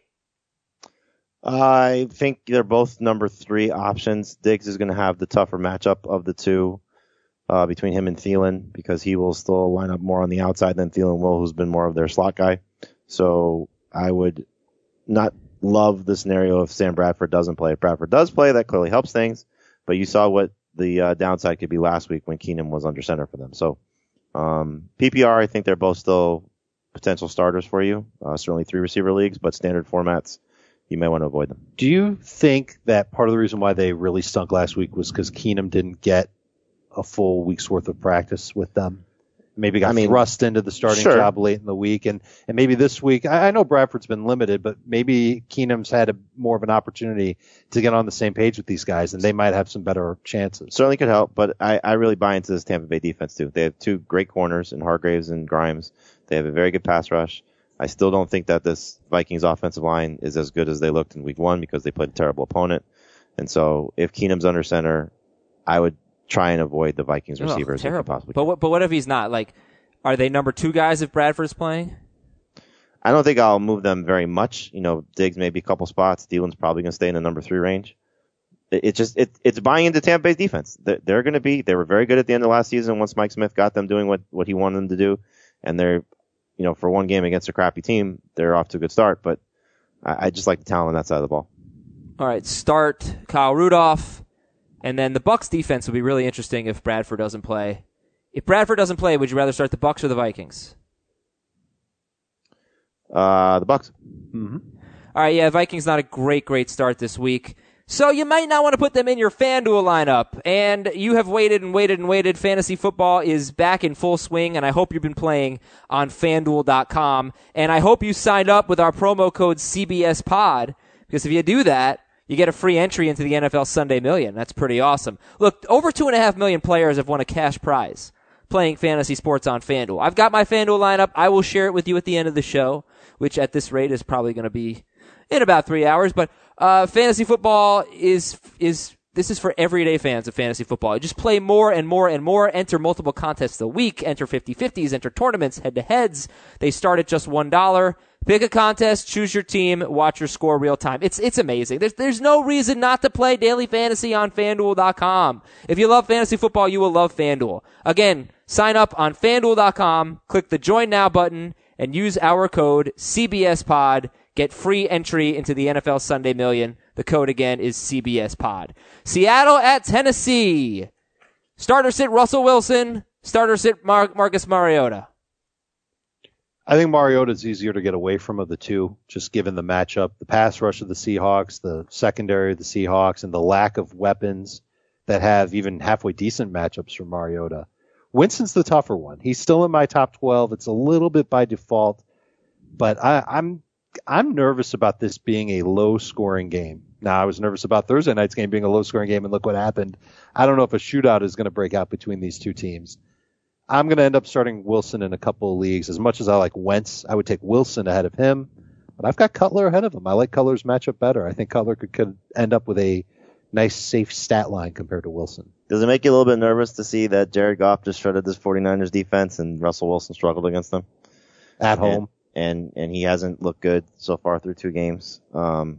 I think they're both number 3 options. Diggs is going to have the tougher matchup of the two between him and Thielen because he will still line up more on the outside than Thielen will, who's been more of their slot guy. So I would not love the scenario if Sam Bradford doesn't play. If Bradford does play, that clearly helps things. But you saw what the downside could be last week when Keenum was under center for them. So PPR, I think they're both still potential starters for you. Certainly 3 receiver leagues, but standard formats, you may want to avoid them. Do you think that part of the reason why they really stunk last week was because Keenum didn't get a full week's worth of practice with them? Maybe got thrust into the starting job late in the week, and maybe this week, I know Bradford's been limited, but maybe Keenum's had more of an opportunity to get on the same page with these guys, and they might have some better chances. Certainly could help, but I really buy into this Tampa Bay defense too. They have 2 great corners in Hargraves and Grimes. They have a very good pass rush. I still don't think that this Vikings offensive line is as good as they looked in week 1 because they played a terrible opponent. And so if Keenum's under center, I would try and avoid the Vikings receivers. Terrible. But what if he's not? Like, are they number 2 guys if Bradford's playing? I don't think I'll move them very much. Diggs maybe a couple spots. Thielen's probably going to stay in the number 3 range. It's buying into Tampa Bay's defense. They were very good at the end of last season once Mike Smith got them doing what he wanted them to do. And they're, for one game against a crappy team, they're off to a good start. But I just like the talent on that side of the ball. All right, start Kyle Rudolph. And then the Bucs defense would be really interesting if Bradford doesn't play. If Bradford doesn't play, would you rather start the Bucs or the Vikings? The Bucs. Mm-hmm. All right, yeah, Vikings not a great start this week. So you might not want to put them in your FanDuel lineup. And you have waited and waited and waited. Fantasy football is back in full swing, and I hope you've been playing on FanDuel.com. And I hope you signed up with our promo code CBSPod, because if you do that, you get a free entry into the NFL Sunday Million. That's pretty awesome. Look, over 2.5 million players have won a cash prize playing fantasy sports on FanDuel. I've got my FanDuel lineup. I will share it with you at the end of the show, which at this rate is probably going to be in about 3 hours. But fantasy football is for everyday fans of fantasy football. You just play more and more and more. Enter multiple contests a week. Enter 50-50s. Enter tournaments, head-to-heads. They start at just $1. Pick a contest, choose your team, watch your score real time. It's amazing. There's no reason not to play daily fantasy on FanDuel.com. If you love fantasy football, you will love FanDuel. Again, sign up on FanDuel.com, click the Join Now button, and use our code CBSPod. Get free entry into the NFL Sunday Million. The code again is CBSPod. Seattle at Tennessee. Starter sit Russell Wilson. Starter sit Marcus Mariota. I think Mariota's easier to get away from of the two, just given the matchup, the pass rush of the Seahawks, the secondary of the Seahawks, and the lack of weapons that have even halfway decent matchups for Mariota. Winston's the tougher one. He's still in my top 12. It's a little bit by default, but I'm nervous about this being a low-scoring game. Now, I was nervous about Thursday night's game being a low-scoring game, and look what happened. I don't know if a shootout is going to break out between these two teams. I'm going to end up starting Wilson in a couple of leagues. As much as I like Wentz, I would take Wilson ahead of him. But I've got Cutler ahead of him. I like Cutler's matchup better. I think Cutler could end up with a nice, safe stat line compared to Wilson. Does it make you a little bit nervous to see that Jared Goff just shredded this 49ers defense and Russell Wilson struggled against them? At home. And he hasn't looked good so far through 2 games. The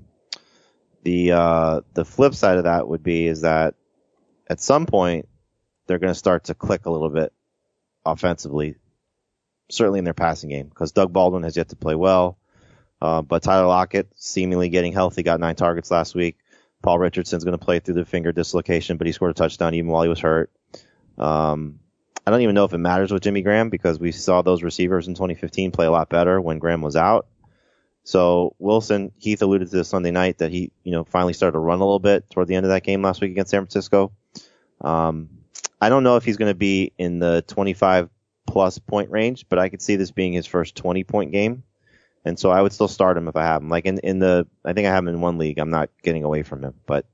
flip side of that would be is that at some point they're going to start to click a little bit offensively, certainly in their passing game, because Doug Baldwin has yet to play well. But Tyler Lockett, seemingly getting healthy, got 9 targets last week. Paul Richardson's going to play through the finger dislocation, but he scored a touchdown even while he was hurt. I don't even know if it matters with Jimmy Graham, because we saw those receivers in 2015 play a lot better when Graham was out. So Wilson, Heath alluded to this Sunday night that he, finally started to run a little bit toward the end of that game last week against San Francisco. I don't know if he's going to be in the 25-plus point range, but I could see this being his first 20-point game. And so I would still start him if I have him. Like I think I have him in 1 league. I'm not getting away from him, but,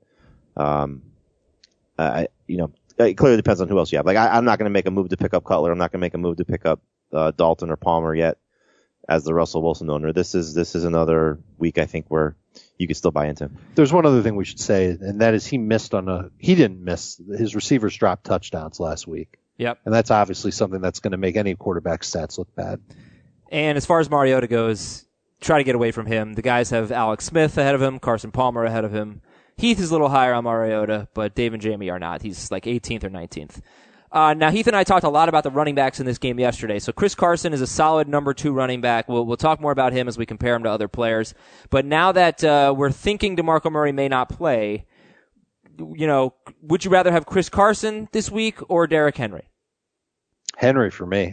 it clearly depends on who else you have. Like I'm not going to make a move to pick up Cutler. I'm not going to make a move to pick up, Dalton or Palmer yet. as the Russell Wilson owner. This is another week I think where you could still buy into. There's one other thing we should say, and that is he didn't miss. His receivers dropped touchdowns last week. Yep. And that's obviously something that's going to make any quarterback's stats look bad. And as far as Mariota goes, try to get away from him. The guys have Alex Smith ahead of him, Carson Palmer ahead of him. Heath is a little higher on Mariota, but Dave and Jamie are not. He's like 18th or 19th. Now, Heath and I talked a lot about the running backs in this game yesterday. So Chris Carson is a solid number 2 running back. We'll talk more about him as we compare him to other players. But now that we're thinking DeMarco Murray may not play, would you rather have Chris Carson this week or Derrick Henry? Henry for me.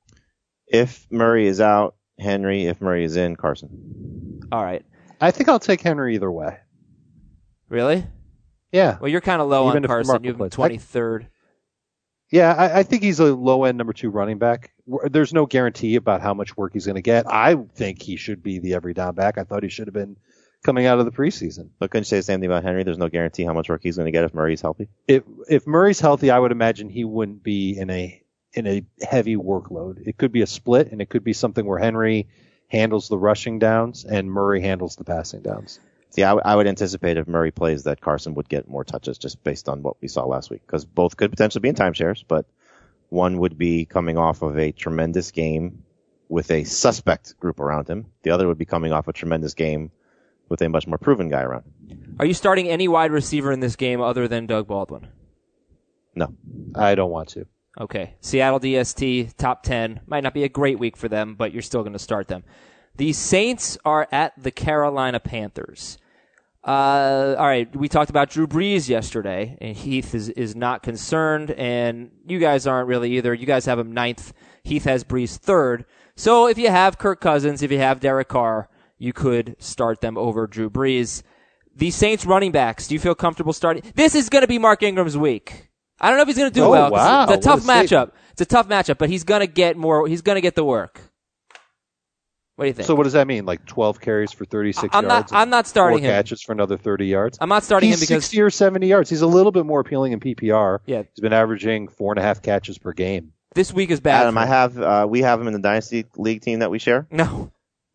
If Murray is out, Henry. If Murray is in, Carson. All right. I think I'll take Henry either way. Really? Yeah. Well, you're kind of low Even on if Carson. DeMarco You have him plays. 23rd. Yeah, I think he's a low-end number 2 running back. There's no guarantee about how much work he's going to get. I think he should be the every down back. I thought he should have been coming out of the preseason. But couldn't you say the same thing about Henry? There's no guarantee how much work he's going to get if Murray's healthy. If Murray's healthy, I would imagine he wouldn't be in a heavy workload. It could be a split, and it could be something where Henry handles the rushing downs and Murray handles the passing downs. See, I would anticipate if Murray plays that Carson would get more touches just based on what we saw last week, because both could potentially be in timeshares, but one would be coming off of a tremendous game with a suspect group around him. The other would be coming off a tremendous game with a much more proven guy around him. Are you starting any wide receiver in this game other than Doug Baldwin? No. I don't want to. Okay. Seattle DST, top 10. Might not be a great week for them, but you're still going to start them. The Saints are at the Carolina Panthers. All right, we talked about Drew Brees yesterday, and Heath is not concerned, and you guys aren't really either. You guys have him 9th. Heath has Brees 3rd. So if you have Kirk Cousins, if you have Derek Carr, you could start them over Drew Brees. The Saints running backs, do you feel comfortable starting? This is going to be Mark Ingram's week. I don't know if he's going to do well. Wow. It's a tough matchup. It's a tough matchup, but he's going to get more. He's going to get the work. What do you think? So what does that mean? Like 12 carries for 36 yards? I'm not starting 4 him. catches for another 30 yards? I'm not starting him He's because 60 or 70 yards. He's a little bit more appealing in PPR. Yeah. He's been averaging 4.5 catches per game. this week is bad. Adam, we have him in the Dynasty League team that we share. No.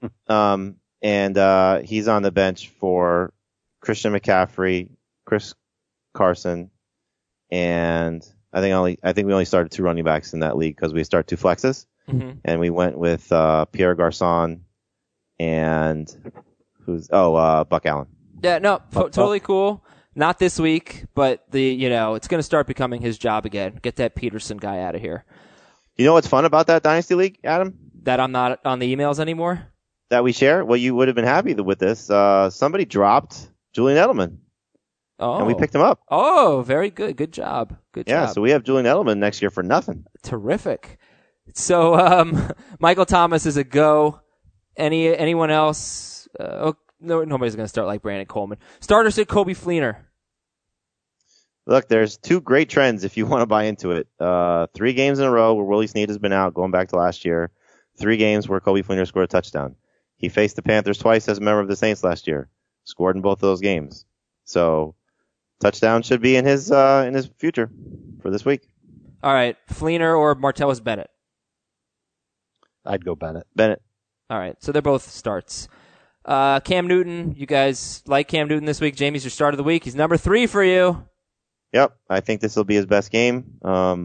And he's on the bench for Christian McCaffrey, Chris Carson, and I think we only started 2 running backs in that league because we started 2 flexes. Mm-hmm. And we went with Pierre Garçon and Buck Allen. Yeah, no, totally cool. Not this week, but it's going to start becoming his job again. Get that Peterson guy out of here. You know what's fun about that Dynasty League, Adam? That I'm not on the emails anymore? That we share? Well, you would have been happy with this. Somebody dropped Julian Edelman. Oh. And we picked him up. Oh, very good. Good job. Good job. Yeah, so we have Julian Edelman next year for nothing. Terrific. So, Michael Thomas is a go. Anyone else? No, nobody's going to start like Brandon Coleman. Starters at Coby Fleener. Look, there's 2 great trends if you want to buy into it. 3 games in a row where Willie Snead has been out, going back to last year. 3 games where Coby Fleener scored a touchdown. He faced the Panthers twice as a member of the Saints last year. Scored in both of those games. So, touchdown should be in his future for this week. All right, Fleener or Martellus Bennett? I'd go Bennett. All right, so they're both starts. Cam Newton, you guys like Cam Newton this week? Jamie's your start of the week. He's number 3 for you. Yep, I think this will be his best game.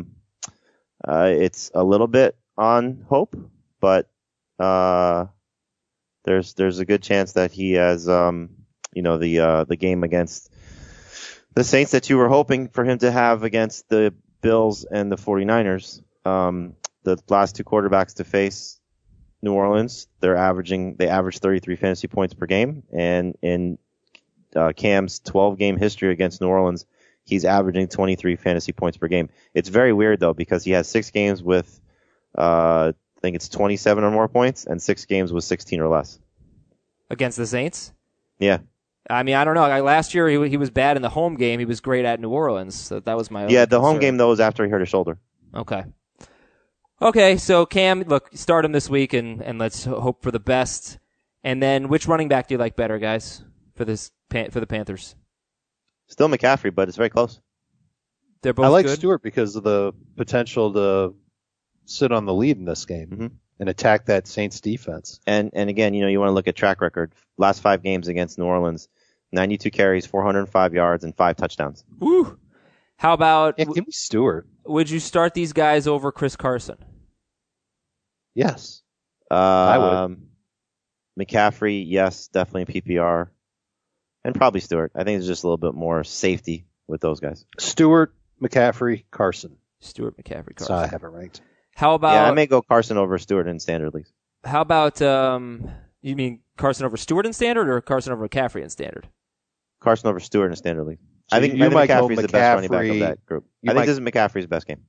It's a little bit on hope, but there's a good chance that he has the game against the Saints that you were hoping for him to have against the Bills and the 49ers. The last 2 quarterbacks to face New Orleans, they average 33 fantasy points per game, and in Cam's 12-game history against New Orleans, he's averaging 23 fantasy points per game. It's very weird though because he has 6 games with I think it's 27 or more points, and 6 games with 16 or less Against the Saints? Yeah. I mean, I don't know. Last year he was bad in the home game. He was great at New Orleans. So that was my only the home concern. game though was after he hurt his shoulder. Okay, so Cam, look, start him this week and let's hope for the best. And then which running back do you like better, guys, for the Panthers? Still McCaffrey, but it's very close. They're both I like good. Stewart because of the potential to sit on the lead in this game. Mm-hmm. and attack that Saints defense. And again, you want to look at track record. Last 5 games against New Orleans, 92 carries, 405 yards, and 5 touchdowns. Woo! How about, Yeah, give me Stewart. would you start these guys over Chris Carson? Yes. I would. McCaffrey, yes, definitely PPR. And probably Stewart. I think there's just a little bit more safety with those guys. Stewart, McCaffrey, Carson. Stewart, McCaffrey, That's Carson. how I have it ranked. How about, Yeah, I may go Carson over Stewart in standard leagues. how about, you mean Carson over Stewart in standard or Carson over McCaffrey in standard? Carson over Stewart in standard league. So I think you might go McCaffrey's the best running back of McCaffrey- that group. you I think might- this is McCaffrey's best game.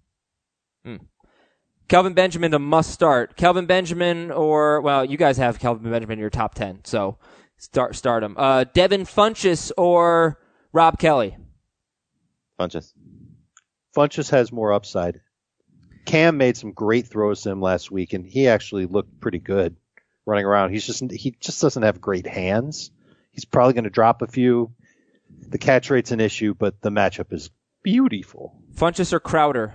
Kelvin Benjamin, a must start. Kelvin Benjamin or, well, you guys have Kelvin Benjamin in your top 10, so start him. Devin Funchess or Rob Kelly? Funchess. Funchess has more upside. Cam made some great throws to him last week, and he actually looked pretty good running around. He just doesn't have great hands. He's probably going to drop a few. The catch rate's an issue, but the matchup is beautiful. Funchess or Crowder?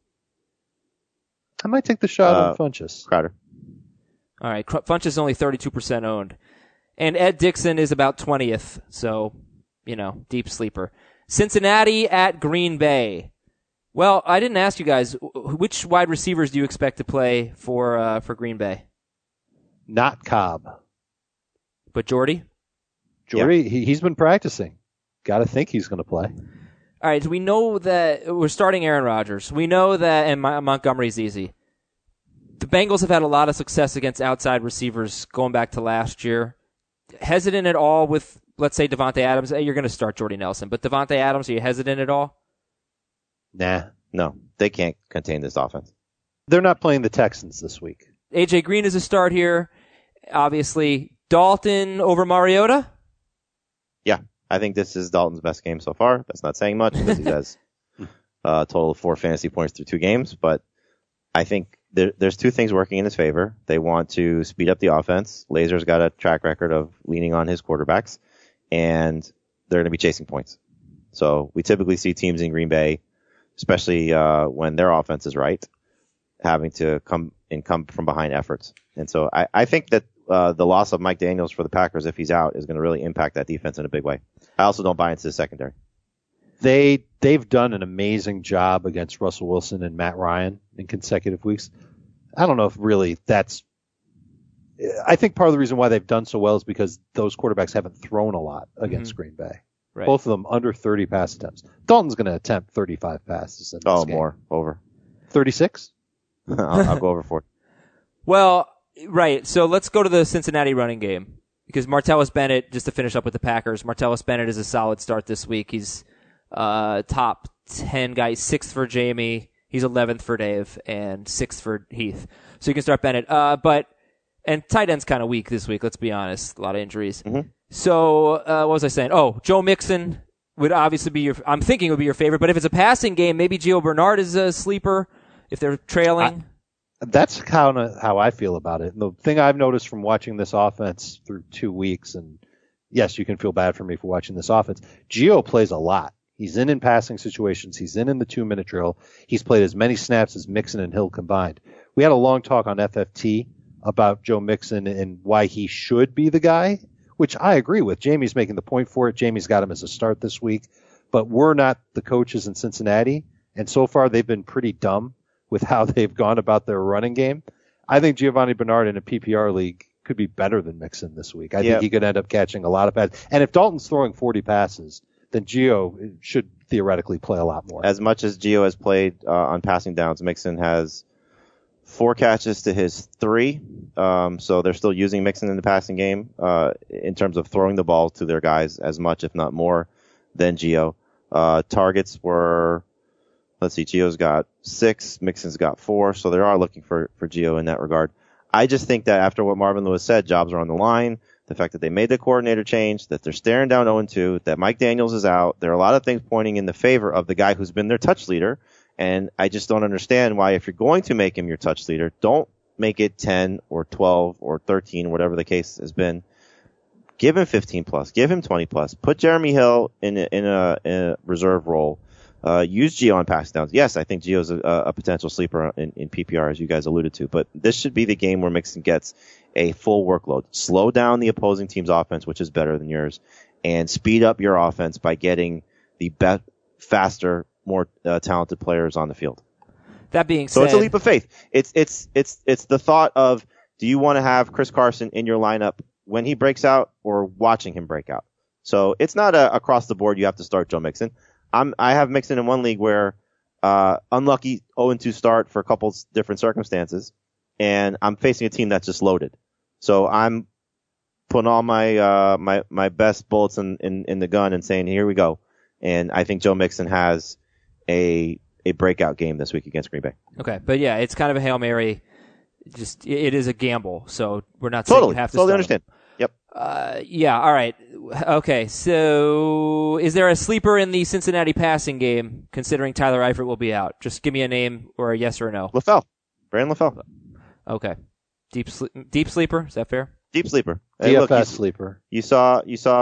I might take the shot on Funchess. Crowder. All right, Funchess is only 32% owned. And Ed Dixon is about 20th, so, deep sleeper. Cincinnati at Green Bay. Well, I didn't ask you guys, which wide receivers do you expect to play for Green Bay? Not Cobb. But Jordy? Jordy, he's been practicing. Got to think he's going to play. All right, so we know that we're starting Aaron Rodgers. We know that, and Montgomery's easy. The Bengals have had a lot of success against outside receivers going back to last year. Hesitant at all with, let's say, Devontae Adams? You're going to start Jordy Nelson, but Devontae Adams, are you hesitant at all? Nah. No, they can't contain this offense. They're not playing the Texans this week. A.J. Green is a start here. Obviously, Dalton over Mariota? Yeah, I think this is Dalton's best game so far. That's not saying much because he has a total of 4 fantasy points through 2 games. But I think there's 2 things working in his favor. They want to speed up the offense. Lazer's got a track record of leaning on his quarterbacks, and they're going to be chasing points. So we typically see teams in Green Bay, especially when their offense is right, having to come from behind efforts. And so I think that the loss of Mike Daniels for the Packers, if he's out, is going to really impact that defense in a big way. I also don't buy into the secondary. They've done an amazing job against Russell Wilson and Matt Ryan in consecutive weeks. I don't know if really I think part of the reason why they've done so well is because those quarterbacks haven't thrown a lot against Green Bay. Right. Both of them under 30 pass attempts. Dalton's going to attempt 35 passes in this game. More. Over. 36? I'll go over 40. Well, right. So let's go to the Cincinnati running game because Martellus Bennett, just to finish up with the Packers, Martellus Bennett is a solid start this week. He's top 10 guy, 6th for Jamie. He's 11th for Dave and 6th for Heath. So you can start Bennett. And tight end's kind of weak this week. Let's be honest. A lot of injuries. Mm-hmm. So, what was I saying? Oh, Joe Mixon would obviously be I'm thinking would be your favorite, but if it's a passing game, maybe Gio Bernard is a sleeper if they're trailing. That's kind of how I feel about it. And the thing I've noticed from watching this offense through 2 weeks, and yes, you can feel bad for me for watching this offense. Gio plays a lot. He's in passing situations. He's in the 2-minute drill. He's played as many snaps as Mixon and Hill combined. We had a long talk on FFT about Joe Mixon and why he should be the guy, which I agree with. Jamie's making the point for it. Jamie's got him as a start this week, but we're not the coaches in Cincinnati, and so far they've been pretty dumb with how they've gone about their running game. I think Giovanni Bernard in a PPR league could be better than Mixon this week. I think he could end up catching a lot of passes. And if Dalton's throwing 40 passes, then Gio should theoretically play a lot more. As much as Gio has played on passing downs, Mixon has 4 catches to his 3. So they're still using Mixon in the passing game in terms of throwing the ball to their guys as much, if not more, than Gio. Targets were, let's see, Gio's got 6, Mixon's got 4, so they are looking for Gio in that regard. I just think that after what Marvin Lewis said, jobs are on the line. The fact that they made the coordinator change, that they're staring down 0-2, that Mike Daniels is out, there are a lot of things pointing in the favor of the guy who's been their touch leader. And I just don't understand why, if you're going to make him your touch leader, don't make it 10 or 12 or 13, whatever the case has been. Give him 15 plus, give him 20 plus, put Jeremy Hill in a reserve role. Use Gio on pass downs. Yes, I think Gio's a potential sleeper in PPR, as you guys alluded to, but this should be the game where Mixon gets a full workload. Slow down the opposing team's offense, which is better than yours, and speed up your offense by getting the faster, more talented players on the field. That being So said, it's a leap of faith. It's the thought of, do you want to have Chris Carson in your lineup when he breaks out or watching him break out? So it's not across the board you have to start Joe Mixon. I have Mixon in one league where unlucky 0-2 start for a couple different circumstances, and I'm facing a team that's just loaded. So I'm putting all my best bullets in the gun and saying, here we go. And I think Joe Mixon has a breakout game this week against Green Bay. okay, but yeah, it's kind of a Hail Mary. Just it is a gamble, so we're not saying you have to totally start understand. Yep. Yeah, all right. Okay, so is there a sleeper in the Cincinnati passing game, considering Tyler Eifert will be out? Just give me a name or a yes or a no. Brandon LaFell. Okay. Deep sleeper, is that fair? Deep sleeper. DFS Hey, look, sleeper. You saw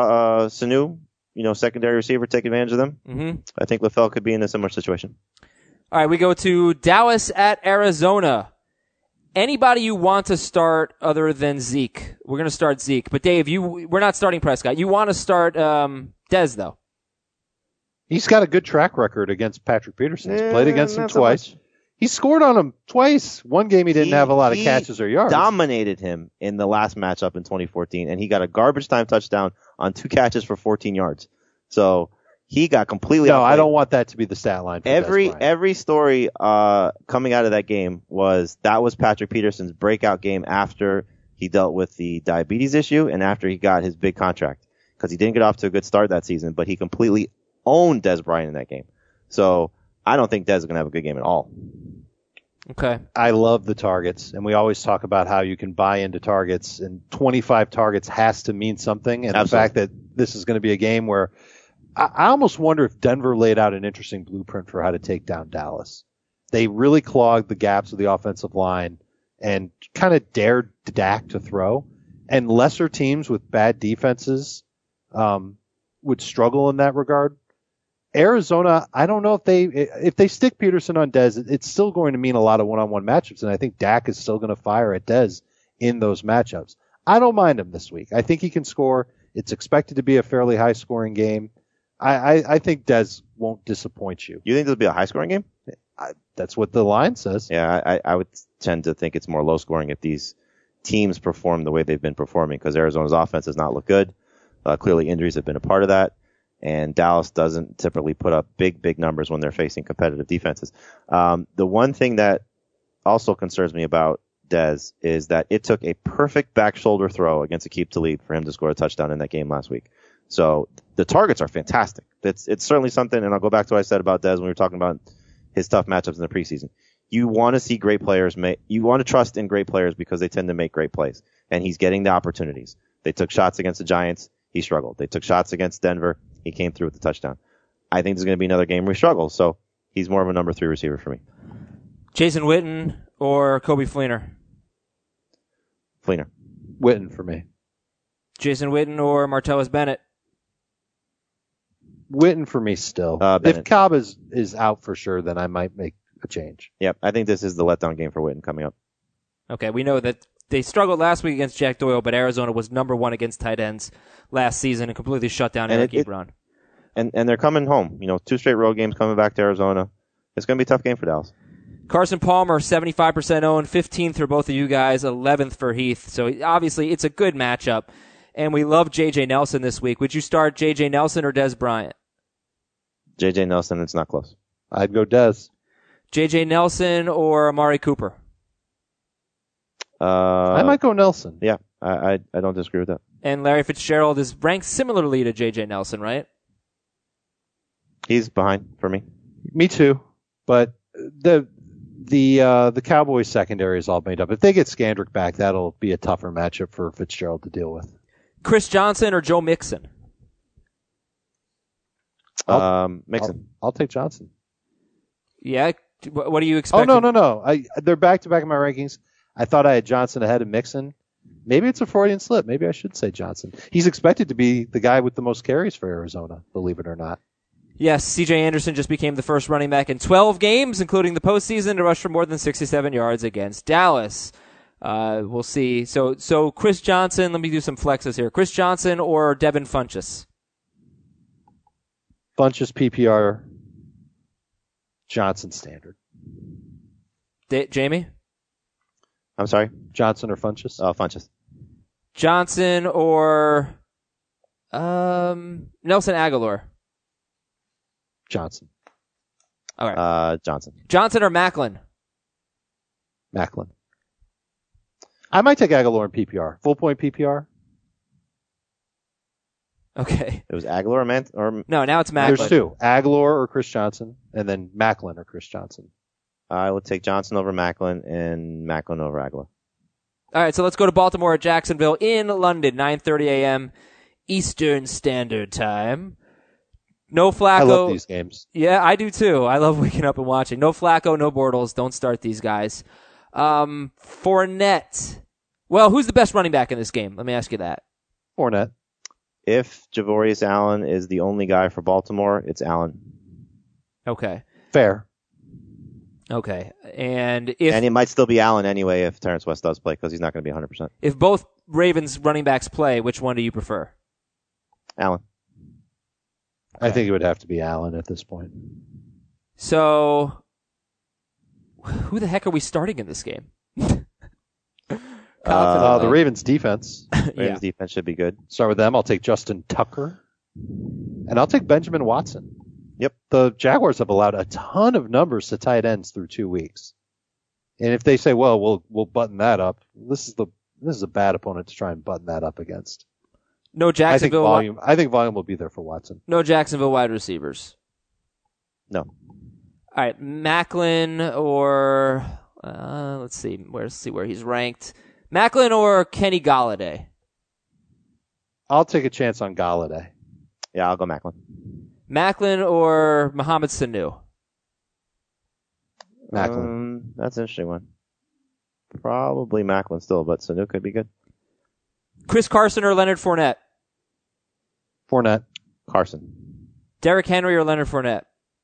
Sanu, secondary receiver, take advantage of them. Mm-hmm. I think LaFell could be in a similar situation. All right, we go to Dallas at Arizona. Anybody you want to start other than Zeke? We're going to start Zeke. But Dave, we're not starting Prescott. You want to start Dez, though. He's got a good track record against Patrick Peterson. He's played against him not so twice. much. He scored on him twice. One game he didn't have a lot of catches or yards. Dominated him in the last matchup in 2014, and he got a garbage time touchdown on 2 catches for 14 yards. So he got completely No, outplayed. I don't want that to be the stat line for Dez Bryant. Every story coming out of that game was Patrick Peterson's breakout game after he dealt with the diabetes issue and after he got his big contract, because he didn't get off to a good start that season, but he completely owned Dez Bryant in that game. So I don't think Dez is going to have a good game at all. Okay. I love the targets, and we always talk about how you can buy into targets, and 25 targets has to mean something. And Absolutely. the fact that this is going to be a game where I almost wonder if Denver laid out an interesting blueprint for how to take down Dallas. They really clogged the gaps of the offensive line and kind of dared Dak to throw. And lesser teams with bad defenses would struggle in that regard. Arizona, I don't know if they stick Peterson on Dez, it's still going to mean a lot of one-on-one matchups, and I think Dak is still going to fire at Dez in those matchups. I don't mind him this week. I think he can score. It's expected to be a fairly high-scoring game. I think Dez won't disappoint you. You think this will be a high-scoring game? That's what the line says. Yeah, I would tend to think it's more low-scoring if these teams perform the way they've been performing, because Arizona's offense does not look good. Clearly, injuries have been a part of that. And Dallas doesn't typically put up big numbers when they're facing competitive defenses. The one thing that also concerns me about Dez is that it took a perfect back shoulder throw against Aqib Talib for him to score a touchdown in that game last week. So the targets are fantastic. It's certainly something, and I'll go back to what I said about Dez when we were talking about his tough matchups in the preseason. You want to see great players you want to trust in great players because they tend to make great plays. And he's getting the opportunities. They took shots against the Giants. He struggled. They took shots against Denver. He came through with the touchdown. I think there's going to be another game where he struggles. So he's more of a number 3 receiver for me. Jason Witten or Coby Fleener? Fleener. Witten for me. Jason Witten or Martellus Bennett? Witten for me still. Bennett. If Cobb is out for sure, then I might make a change. Yep. I think this is the letdown game for Witten coming up. Okay, we know that they struggled last week against Jack Doyle, but Arizona was number 1 against tight ends last season and completely shut down Eric Ebron. And they're coming home. 2 straight road games coming back to Arizona. It's going to be a tough game for Dallas. Carson Palmer, 75% owned, 15th for both of you guys, 11th for Heath. So obviously it's a good matchup. And we love J.J. Nelson this week. Would you start J.J. Nelson or Dez Bryant? J.J. Nelson, it's not close. I'd go Dez. J.J. Nelson or Amari Cooper? I might go Nelson. Yeah, I don't disagree with that. And Larry Fitzgerald is ranked similarly to J.J. Nelson, right? He's behind for me. Me too. But the Cowboys secondary is all made up. If they get Scandrick back, that'll be a tougher matchup for Fitzgerald to deal with. Chris Johnson or Joe Mixon? Mixon. I'll take Johnson. Yeah. What do you expect? Oh, no. They're back to back in my rankings. I thought I had Johnson ahead of Mixon. Maybe it's a Freudian slip. Maybe I should say Johnson. He's expected to be the guy with the most carries for Arizona, believe it or not. Yes, C.J. Anderson just became the first running back in 12 games, including the postseason, to rush for more than 67 yards against Dallas. We'll see. So Chris Johnson, let me do some flexes here. Chris Johnson or Devin Funchess? Funchess PPR, Johnson standard. Jamie? I'm sorry? Johnson or Funchess? Funchess. Johnson or Nelson Aguilar? Johnson. All right. Johnson. Johnson or Macklin? Macklin. I might take Aguilar in PPR. Full point PPR? Okay. It was Aguilar or No, now it's Macklin. There's two. Aguilar or Chris Johnson, and then Macklin or Chris Johnson. I would take Johnson over Macklin and Macklin over Aguilar. All right, so let's go to Baltimore at Jacksonville in London, 9:30 a.m. Eastern Standard Time. No Flacco. I love these games. Yeah, I do too. I love waking up and watching. No Flacco, no Bortles. Don't start these guys. Fournette. Well, who's the best running back in this game? Let me ask you that. Fournette. If Javorius Allen is the only guy for Baltimore, it's Allen. Okay. Fair. Okay. And it might still be Allen anyway if Terrence West does play because he's not going to be 100%. if both Ravens running backs play, which one do you prefer? Allen. I think it would have to be Allen at this point. So, who the heck are we starting in this game? The Ravens defense. Ravens defense should be good. Start with them. I'll take Justin Tucker. And I'll take Benjamin Watson. Yep. The Jaguars have allowed a ton of numbers to tight ends through 2 weeks. And if they say, well, we'll button that up, this is a bad opponent to try and button that up against. No Jacksonville. I think volume will be there for Watson. No Jacksonville wide receivers. No. All right, Macklin or let's see where he's ranked. Macklin or Kenny Golladay? I'll take a chance on Golladay. Yeah, I'll go Macklin. Macklin or Mohamed Sanu? Macklin. That's an interesting one. Probably Macklin still, but Sanu could be good. Chris Carson or Leonard Fournette? Fournette. Carson. Derrick Henry or Leonard Fournette?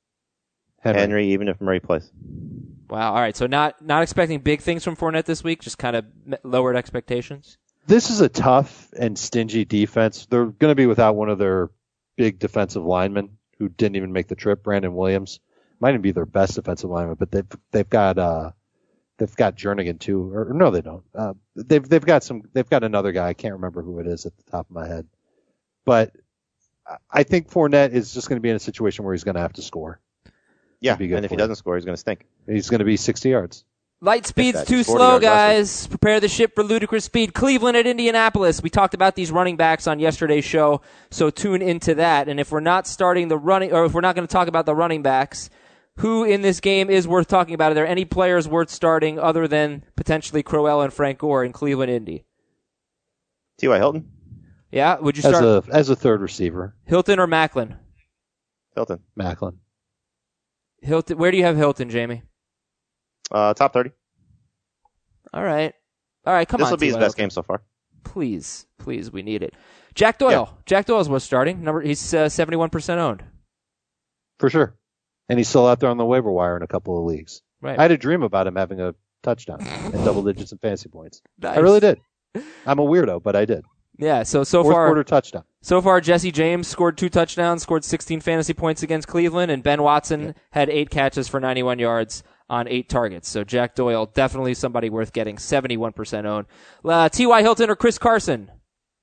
Henry, even if Murray plays. Wow. All right. So not expecting big things from Fournette this week. Just kind of lowered expectations. This is a tough and stingy defense. They're going to be without one of their big defensive linemen who didn't even make the trip. Brandon Williams might even be their best defensive lineman, but they've got Jernigan too. Or no, they don't. They've got another guy. I can't remember who it is at the top of my head, but I think Fournette is just going to be in a situation where he's going to have to score. Yeah, and if he doesn't score, he's going to stink. He's going to be 60 yards. Light speed's too slow, guys. Prepare the ship for ludicrous speed. Cleveland at Indianapolis. We talked about these running backs on yesterday's show, so tune into that. And if we're not starting the running, or if we're not going to talk about the running backs, who in this game is worth talking about? Are there any players worth starting other than potentially Crowell and Frank Gore in Cleveland, Indy? T.Y. Hilton? Yeah, would you start as a third receiver? Hilton or Macklin? Hilton. Macklin. Hilton. Where do you have Hilton, Jamie? Top 30. All right. Come on. This will be his best game so far. Please, we need it. Jack Doyle. Yeah. Jack Doyle's worth starting. He's 71% owned. For sure. And he's still out there on the waiver wire in a couple of leagues. Right. I had a dream about him having a touchdown and double digits in fantasy points. Nice. I really did. I'm a weirdo, but I did. Yeah, so Fourth far quarter touchdown. So far, Jesse James scored 2 touchdowns, scored 16 fantasy points against Cleveland, and Ben Watson had 8 catches for 91 yards on 8 targets. So Jack Doyle, definitely somebody worth getting, 71% owned. T.Y. Hilton or Chris Carson?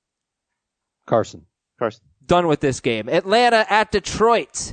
Carson. Done with this game. Atlanta at Detroit.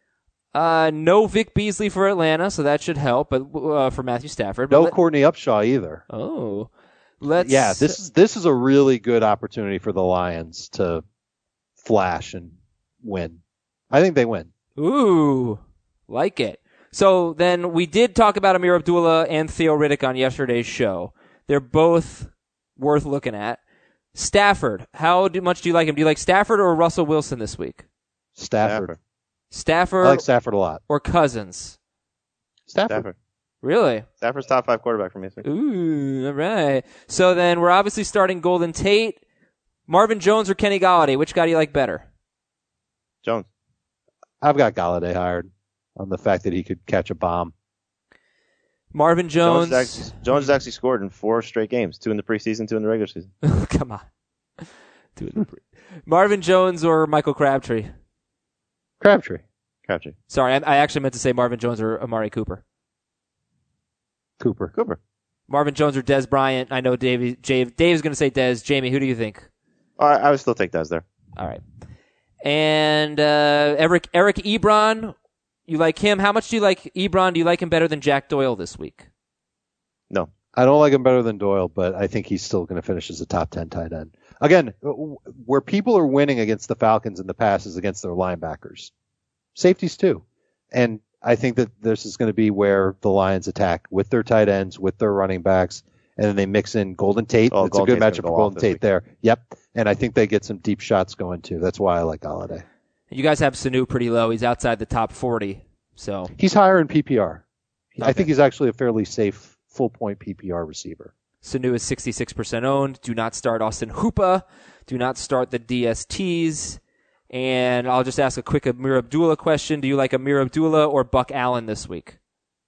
No Vic Beasley for Atlanta, so that should help. But for Matthew Stafford. No Courtney Upshaw either. Oh. This is a really good opportunity for the Lions to flash and win. I think they win. Ooh, like it. So then we did talk about Amir Abdullah and Theo Riddick on yesterday's show. They're both worth looking at. Stafford, how much do you like him? Do you like Stafford or Russell Wilson this week? Stafford. I like Stafford a lot. Or Cousins? Stafford. Really? Stafford's top 5 quarterback for me. Ooh, all right. So then we're obviously starting Golden Tate, Marvin Jones or Kenny Golladay. Which guy do you like better? Jones. I've got Galladay hired on the fact that he could catch a bomb. Marvin Jones. Jones has actually scored in 4 straight games, 2 in the preseason, 2 in the regular season. Come on. Marvin Jones or Michael Crabtree? Crabtree. Sorry, I actually meant to say Marvin Jones or Amari Cooper. Cooper. Marvin Jones or Dez Bryant. I know Dave's going to say Dez. Jamie, who do you think? I would still take Dez there. All right. And Eric Ebron, you like him? How much do you like Ebron? Do you like him better than Jack Doyle this week? No. I don't like him better than Doyle, but I think he's still going to finish as a top 10 tight end. Again, where people are winning against the Falcons in the past is against their linebackers. Safeties too. And I think that this is going to be where the Lions attack with their tight ends, with their running backs, and then they mix in Golden Tate. It's a good matchup for Golden Tate there. Yep. And I think they get some deep shots going too. That's why I like Galladay. You guys have Sanu pretty low. He's outside the top 40. So he's higher in PPR. Okay. I think he's actually a fairly safe full point PPR receiver. Sanu is 66% owned. Do not start Austin Hooper. Do not start the DSTs. And I'll just ask a quick Amir Abdullah question. Do you like Amir Abdullah or Buck Allen this week?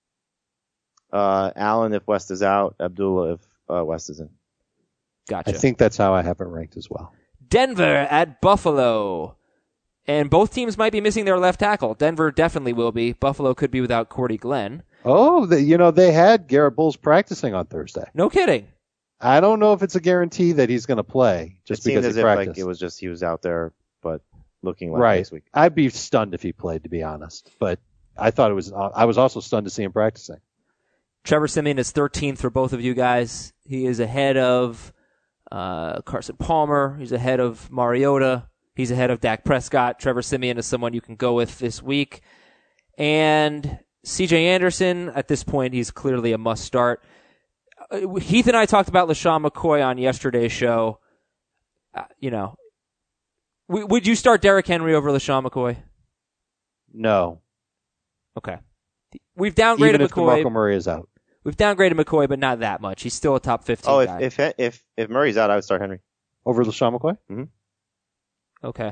Allen if West is out, Abdullah if West is in. Gotcha. I think that's how I have it ranked as well. Denver at Buffalo. And both teams might be missing their left tackle. Denver definitely will be. Buffalo could be without Cordy Glenn. Oh, they had Garrett Bowles practicing on Thursday. No kidding. I don't know if it's a guarantee that he's going to play just because he practiced. Like it was just he was out there, but looking like right. next week. I'd be stunned if he played, to be honest. But I thought I was also stunned to see him practicing. Trevor Siemian is 13th for both of you guys. He is ahead of Carson Palmer. He's ahead of Mariota. He's ahead of Dak Prescott. Trevor Siemian is someone you can go with this week. And C.J. Anderson, at this point, he's clearly a must start. Heath and I talked about LaShawn McCoy on yesterday's show. Would you start Derrick Henry over LaShawn McCoy? No. Okay. We've downgraded Even if McCoy. DeMarco Murray is out. We've downgraded McCoy, but not that much. He's still a top 15 guy. If Murray's out, I would start Henry over LaShawn McCoy. Mm-hmm. Okay.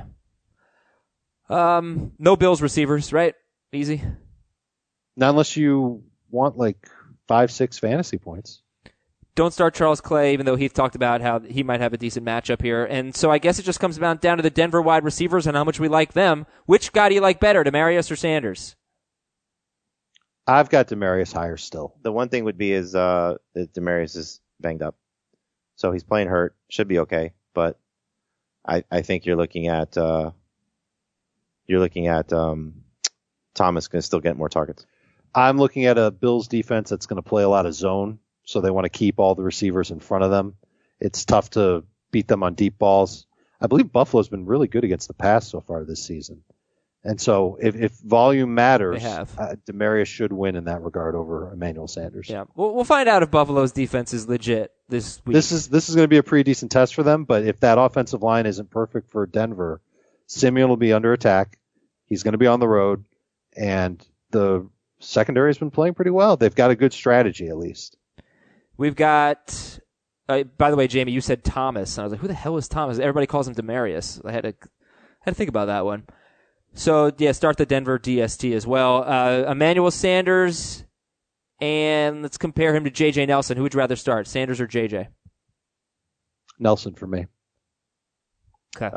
No Bills receivers, right? Easy. Not unless you want like 5-6 fantasy points. Don't start Charles Clay, even though Heath talked about how he might have a decent matchup here. And so I guess it just comes down to the Denver wide receivers and how much we like them. Which guy do you like better, Demaryius or Sanders? I've got Demaryius higher still. The one thing would be is Demaryius is banged up, so he's playing hurt. Should be okay, but I think you're looking at Thomas going to still get more targets. I'm looking at a Bills defense that's going to play a lot of zone, so they want to keep all the receivers in front of them. It's tough to beat them on deep balls. I believe Buffalo's been really good against the pass so far this season. And so if volume matters, Demaryius should win in that regard over Emmanuel Sanders. Yeah, we'll find out if Buffalo's defense is legit this week. This is going to be a pretty decent test for them, but if that offensive line isn't perfect for Denver, Simeon will be under attack. He's going to be on the road, and the secondary has been playing pretty well. They've got a good strategy, at least. We've got, by the way, Jamie, you said Thomas, and I was like, who the hell is Thomas? Everybody calls him Demaryius. I had to think about that one. So, yeah, start the Denver DST as well. Emmanuel Sanders, and let's compare him to J.J. Nelson. Who would you rather start, Sanders or J.J.? Nelson for me. Okay.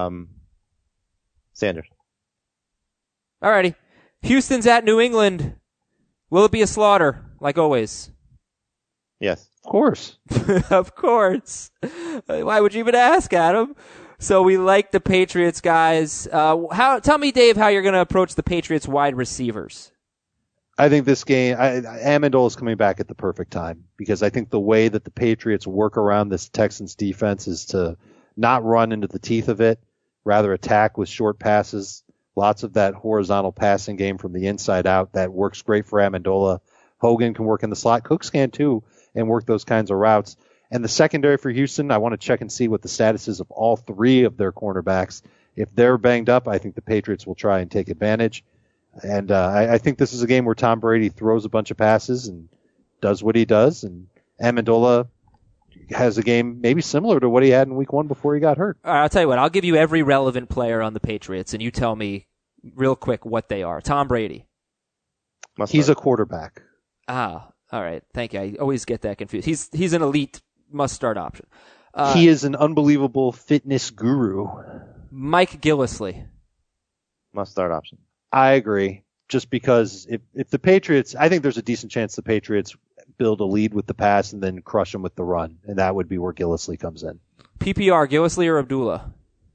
Sanders. Alrighty. Houston's at New England. Will it be a slaughter, like always? Yes. Of course. Of course. Why would you even ask, Adam? So we like the Patriots, guys. Tell me, Dave, how you're going to approach the Patriots wide receivers. I think this game, Amendola is coming back at the perfect time because I think the way that the Patriots work around this Texans defense is to not run into the teeth of it, rather attack with short passes. Lots of that horizontal passing game from the inside out that works great for Amendola. Hogan can work in the slot. Cooks can too and work those kinds of routes. And the secondary for Houston, I want to check and see what the status is of all three of their cornerbacks. If they're banged up, I think the Patriots will try and take advantage. And I think this is a game where Tom Brady throws a bunch of passes and does what he does. And Amendola has a game maybe similar to what he had in week 1 before he got hurt. All right, I'll tell you what. I'll give you every relevant player on the Patriots, and you tell me real quick what they are. Tom Brady. He's a quarterback. Ah, all right. Thank you. I always get that confused. He's an elite must-start option. He is an unbelievable fitness guru. Mike Gillislee. Must-start option. I agree. Just because if the Patriots, I think there's a decent chance the Patriots build a lead with the pass and then crush them with the run, and that would be where Gillislee comes in. PPR, Gillislee or Abdullah?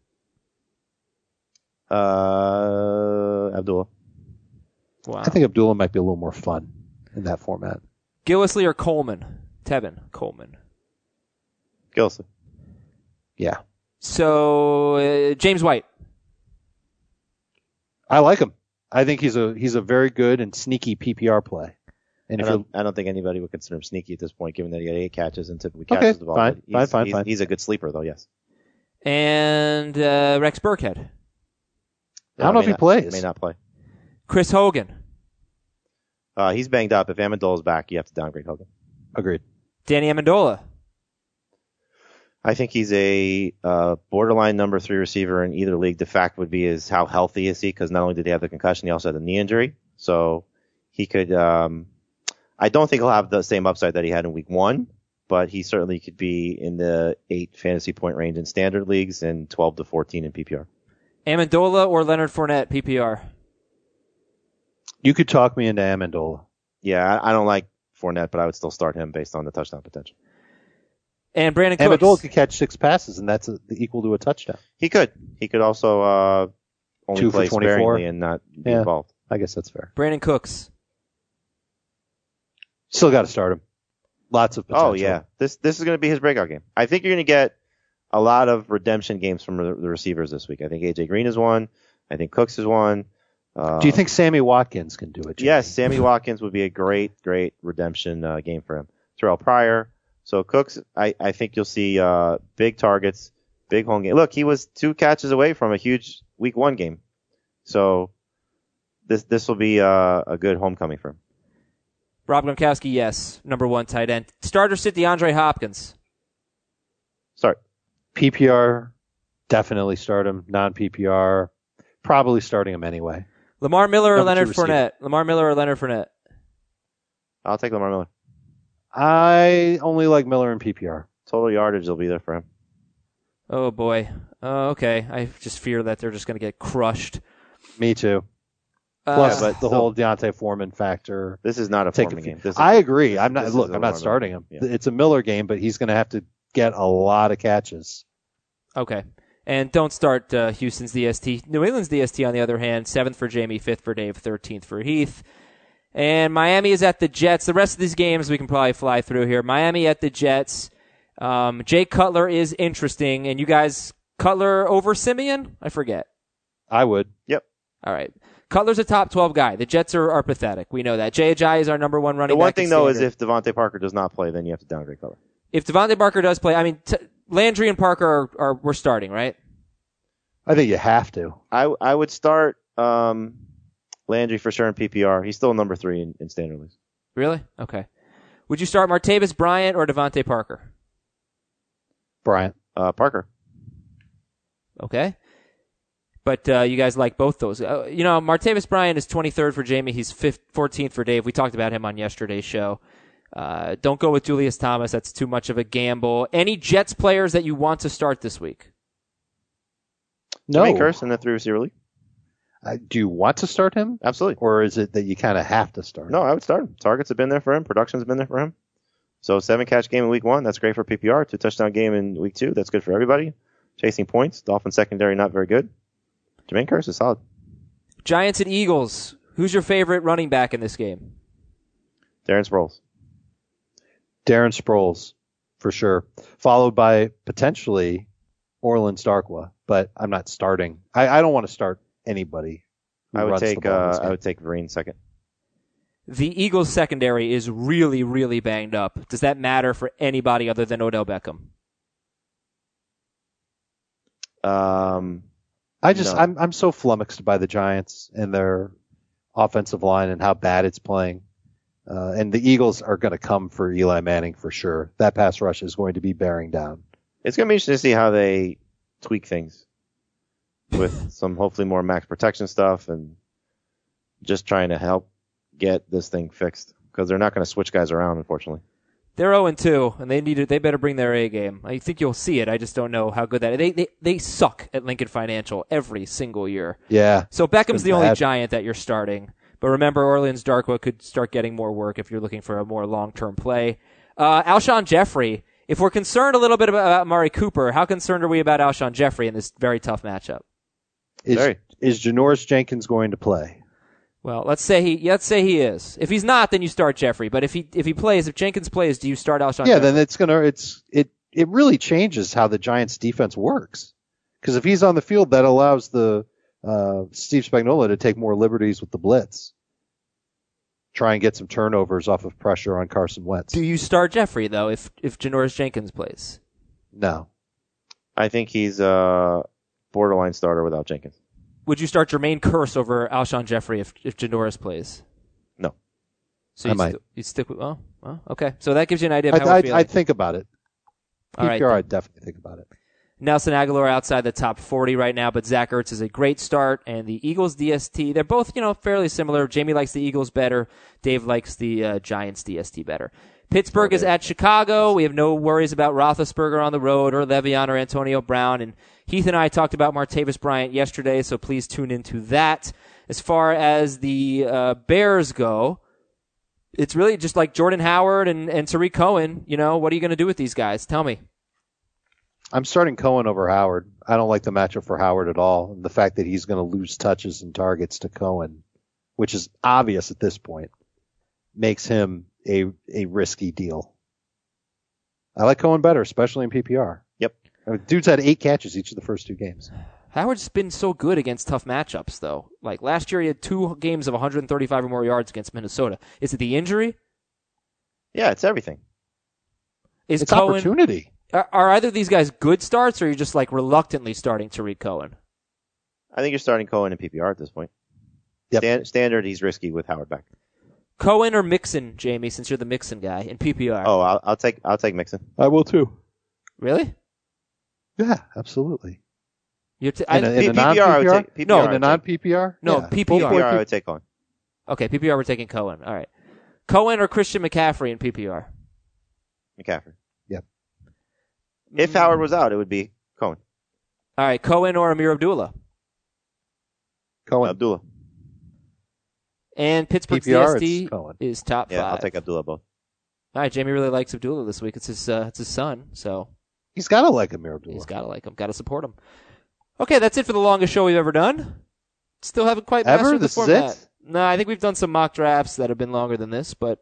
Abdullah. Wow. I think Abdullah might be a little more fun in that format. Gillislee or Coleman? Tevin Coleman. Gillislee. Yeah. So, James White. I like him. I think he's a very good and sneaky PPR play. And I don't think anybody would consider him sneaky at this point, given that he had 8 catches and typically catches the ball. Fine. He's a good sleeper, though, yes. And Rex Burkhead. I don't know if he plays. May not play. Chris Hogan. He's banged up. If Amendola's back, you have to downgrade Hogan. Agreed. Danny Amendola. I think he's a borderline number 3 receiver in either league. The fact would be is how healthy is he? Because not only did he have the concussion, he also had the knee injury. So he could. I don't think he'll have the same upside that he had in week 1, but he certainly could be in the 8 fantasy point range in standard leagues and 12 to 14 in PPR. Amendola or Leonard Fournette, PPR? You could talk me into Amendola. Yeah, I don't like Fournette, but I would still start him based on the touchdown potential. And Brandon Cooks. Amendola could catch 6 passes, and that's equal to a touchdown. He could. He could also only 2 for play 24 sparingly and not be involved. I guess that's fair. Brandon Cooks. Still got to start him. Lots of potential. Oh, yeah. This is going to be his breakout game. I think you're going to get a lot of redemption games from the receivers this week. I think A.J. Green is one. I think Cooks is one. Do you think Sammy Watkins can do it, Jimmy? Yes, Sammy Watkins would be a great redemption game for him. Terrell Pryor. So Cooks, I think you'll see big targets, big home game. Look, he was 2 catches away from a huge week 1 game. So this will be a good homecoming for him. Rob Gronkowski, yes. Number 1 tight end. Starter sit DeAndre Hopkins. Start. PPR, definitely start him. Non-PPR, probably starting him anyway. Lamar Miller or Number Leonard 2 receiver. Fournette? Lamar Miller or Leonard Fournette? I'll take Lamar Miller. I only like Miller in PPR. Total yardage will be there for him. Oh, boy. Okay. I just fear that they're just going to get crushed. Me too. Plus the whole Deontay Foreman factor. This is not a Foreman game. I agree. I'm this not. is a I'm not Lamar starting Miller. him. Yeah. It's a Miller game, but he's going to have to get a lot of catches. Okay. And don't start Houston's DST. New England's DST, on the other hand, 7th for Jamie, 5th for Dave, 13th for Heath. And Miami is at the Jets. The rest of these games we can probably fly through here. Miami at the Jets. Jay Cutler is interesting. And you guys, Cutler over Simeon? I forget. I would. Yep. All right. Cutler's a top 12 guy. The Jets are pathetic. We know that. Jay Ajayi is our number 1 running back. The one thing, though, is standard. if Devontae Parker does not play, then you have to downgrade Cutler. If Devontae Parker does play, I mean, Landry and Parker are we're starting, right? I think you have to. I would start Landry for sure in PPR. He's still number 3 in standard leagues. Really? Okay. Would you start Martavis Bryant or Devontae Parker? Bryant. Parker. Okay. But you guys like both those. Martavis Bryant is 23rd for Jamie. He's 14th for Dave. We talked about him on yesterday's show. Don't go with Julius Thomas. That's too much of a gamble. Any Jets players that you want to start this week? No. Jermaine Kearse in the 3 receiver league. Do you want to start him? Absolutely. Or is it that you kind of have to start him? No, I would start him. Targets have been there for him. Production's been there for him. So 7 catch game in week 1. That's great for PPR. 2 touchdown game in week 2. That's good for everybody. Chasing points. Dolphins secondary not very good. Jermaine Kearse is solid. Giants and Eagles. Who's your favorite running back in this game? Darren Sproles. Darren Sproles, for sure. Followed by potentially Orland Starkwa, but I'm not starting. I don't want to start anybody. I would take Vereen second. The Eagles secondary is really, really banged up. Does that matter for anybody other than Odell Beckham? No. I'm so flummoxed by the Giants and their offensive line and how bad it's playing. And the Eagles are going to come for Eli Manning for sure. That pass rush is going to be bearing down. It's going to be interesting to see how they tweak things. with some hopefully more max protection stuff and just trying to help get this thing fixed because they're not going to switch guys around, unfortunately. They're 0-2, and they better bring their A game. I think you'll see it. I just don't know how good that is. They suck at Lincoln Financial every single year. Yeah. So Beckham's the only bad. Giant that you're starting. But remember, Orleans Darkwa could start getting more work if you're looking for a more long-term play. Alshon Jeffrey, if we're concerned a little bit about Amari Cooper, how concerned are we about Alshon Jeffrey in this very tough matchup? Is Janoris Jenkins going to play? Well, let's say he is. If he's not, then you start Jeffrey. But if Jenkins plays, do you start Alshon? Yeah, Jeffrey? then it really changes how the Giants defense works. Because if he's on the field, that allows the Steve Spagnuolo to take more liberties with the blitz. Try and get some turnovers off of pressure on Carson Wentz. Do you start Jeffrey though if Janoris Jenkins plays? No. I think he's a borderline starter without Jenkins. Would you start Jermaine Kearse over Alshon Jeffrey if Janoris plays? No. So I might. You'd stick with okay. So that gives you an idea of how we're feeling. I'd think about it. All right, PPR, I'd definitely think about it. Nelson Aguilar outside the top 40 right now, but Zach Ertz is a great start, and the Eagles DST, they're both, fairly similar. Jamie likes the Eagles better. Dave likes the Giants DST better. Pittsburgh is at Chicago. We have no worries about Roethlisberger on the road or Le'Veon or Antonio Brown. And Heath and I talked about Martavis Bryant yesterday, so please tune into that. As far as the Bears go, it's really just like Jordan Howard and Tariq Cohen. What are you going to do with these guys? Tell me. I'm starting Cohen over Howard. I don't like the matchup for Howard at all. The fact that he's going to lose touches and targets to Cohen, which is obvious at this point, makes him a risky deal. I like Cohen better, especially in PPR. Yep. Dude's had 8 catches each of the first 2 games. Howard's been so good against tough matchups, though. Like last year, he had 2 games of 135 or more yards against Minnesota. Is it the injury? Yeah, it's everything. It's opportunity. Are either of these guys good starts, or are you just like reluctantly starting Tariq Cohen? I think you're starting Cohen in PPR at this point. Yep. Standard, he's risky with Howard back. Cohen or Mixon, Jamie, since you're the Mixon guy in PPR. Oh, I'll take Mixon. I will too. Really? Yeah, absolutely. In a non-PPR? I would take PPR. No, in a non-PPR? No, yeah. PPR. PPR, I would take Cohen. Okay, PPR, we're taking Cohen. All right. Cohen or Christian McCaffrey in PPR? McCaffrey. Yep. If Howard was out, it would be Cohen. All right, Cohen or Amir Abdullah? Cohen. Abdullah. And Pittsburgh's PPR, DST it's Cohen. is top 5. Yeah, I'll take Abdullah both. All right, Jamie really likes Abdullah this week. It's his son, so He's got to like Amir Abdullah. he's got to like him, got to support him. Okay, that's it for the longest show we've ever done. Still haven't quite mastered the This is format. it? No, I think we've done some mock drafts that have been longer than this, but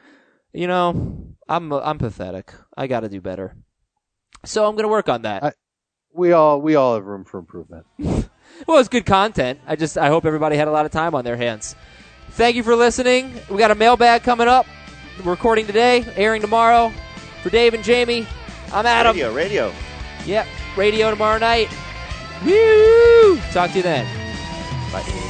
I'm pathetic. I got to do better. So I'm going to work on that. We all have room for improvement. Well, it's good content. I hope everybody had a lot of time on their hands. Thank you for listening. We got a mailbag coming up. We're recording today, airing tomorrow. For Dave and Jamie, I'm Adam. Radio. Yep, radio tomorrow night. Woo! Talk to you then. Bye.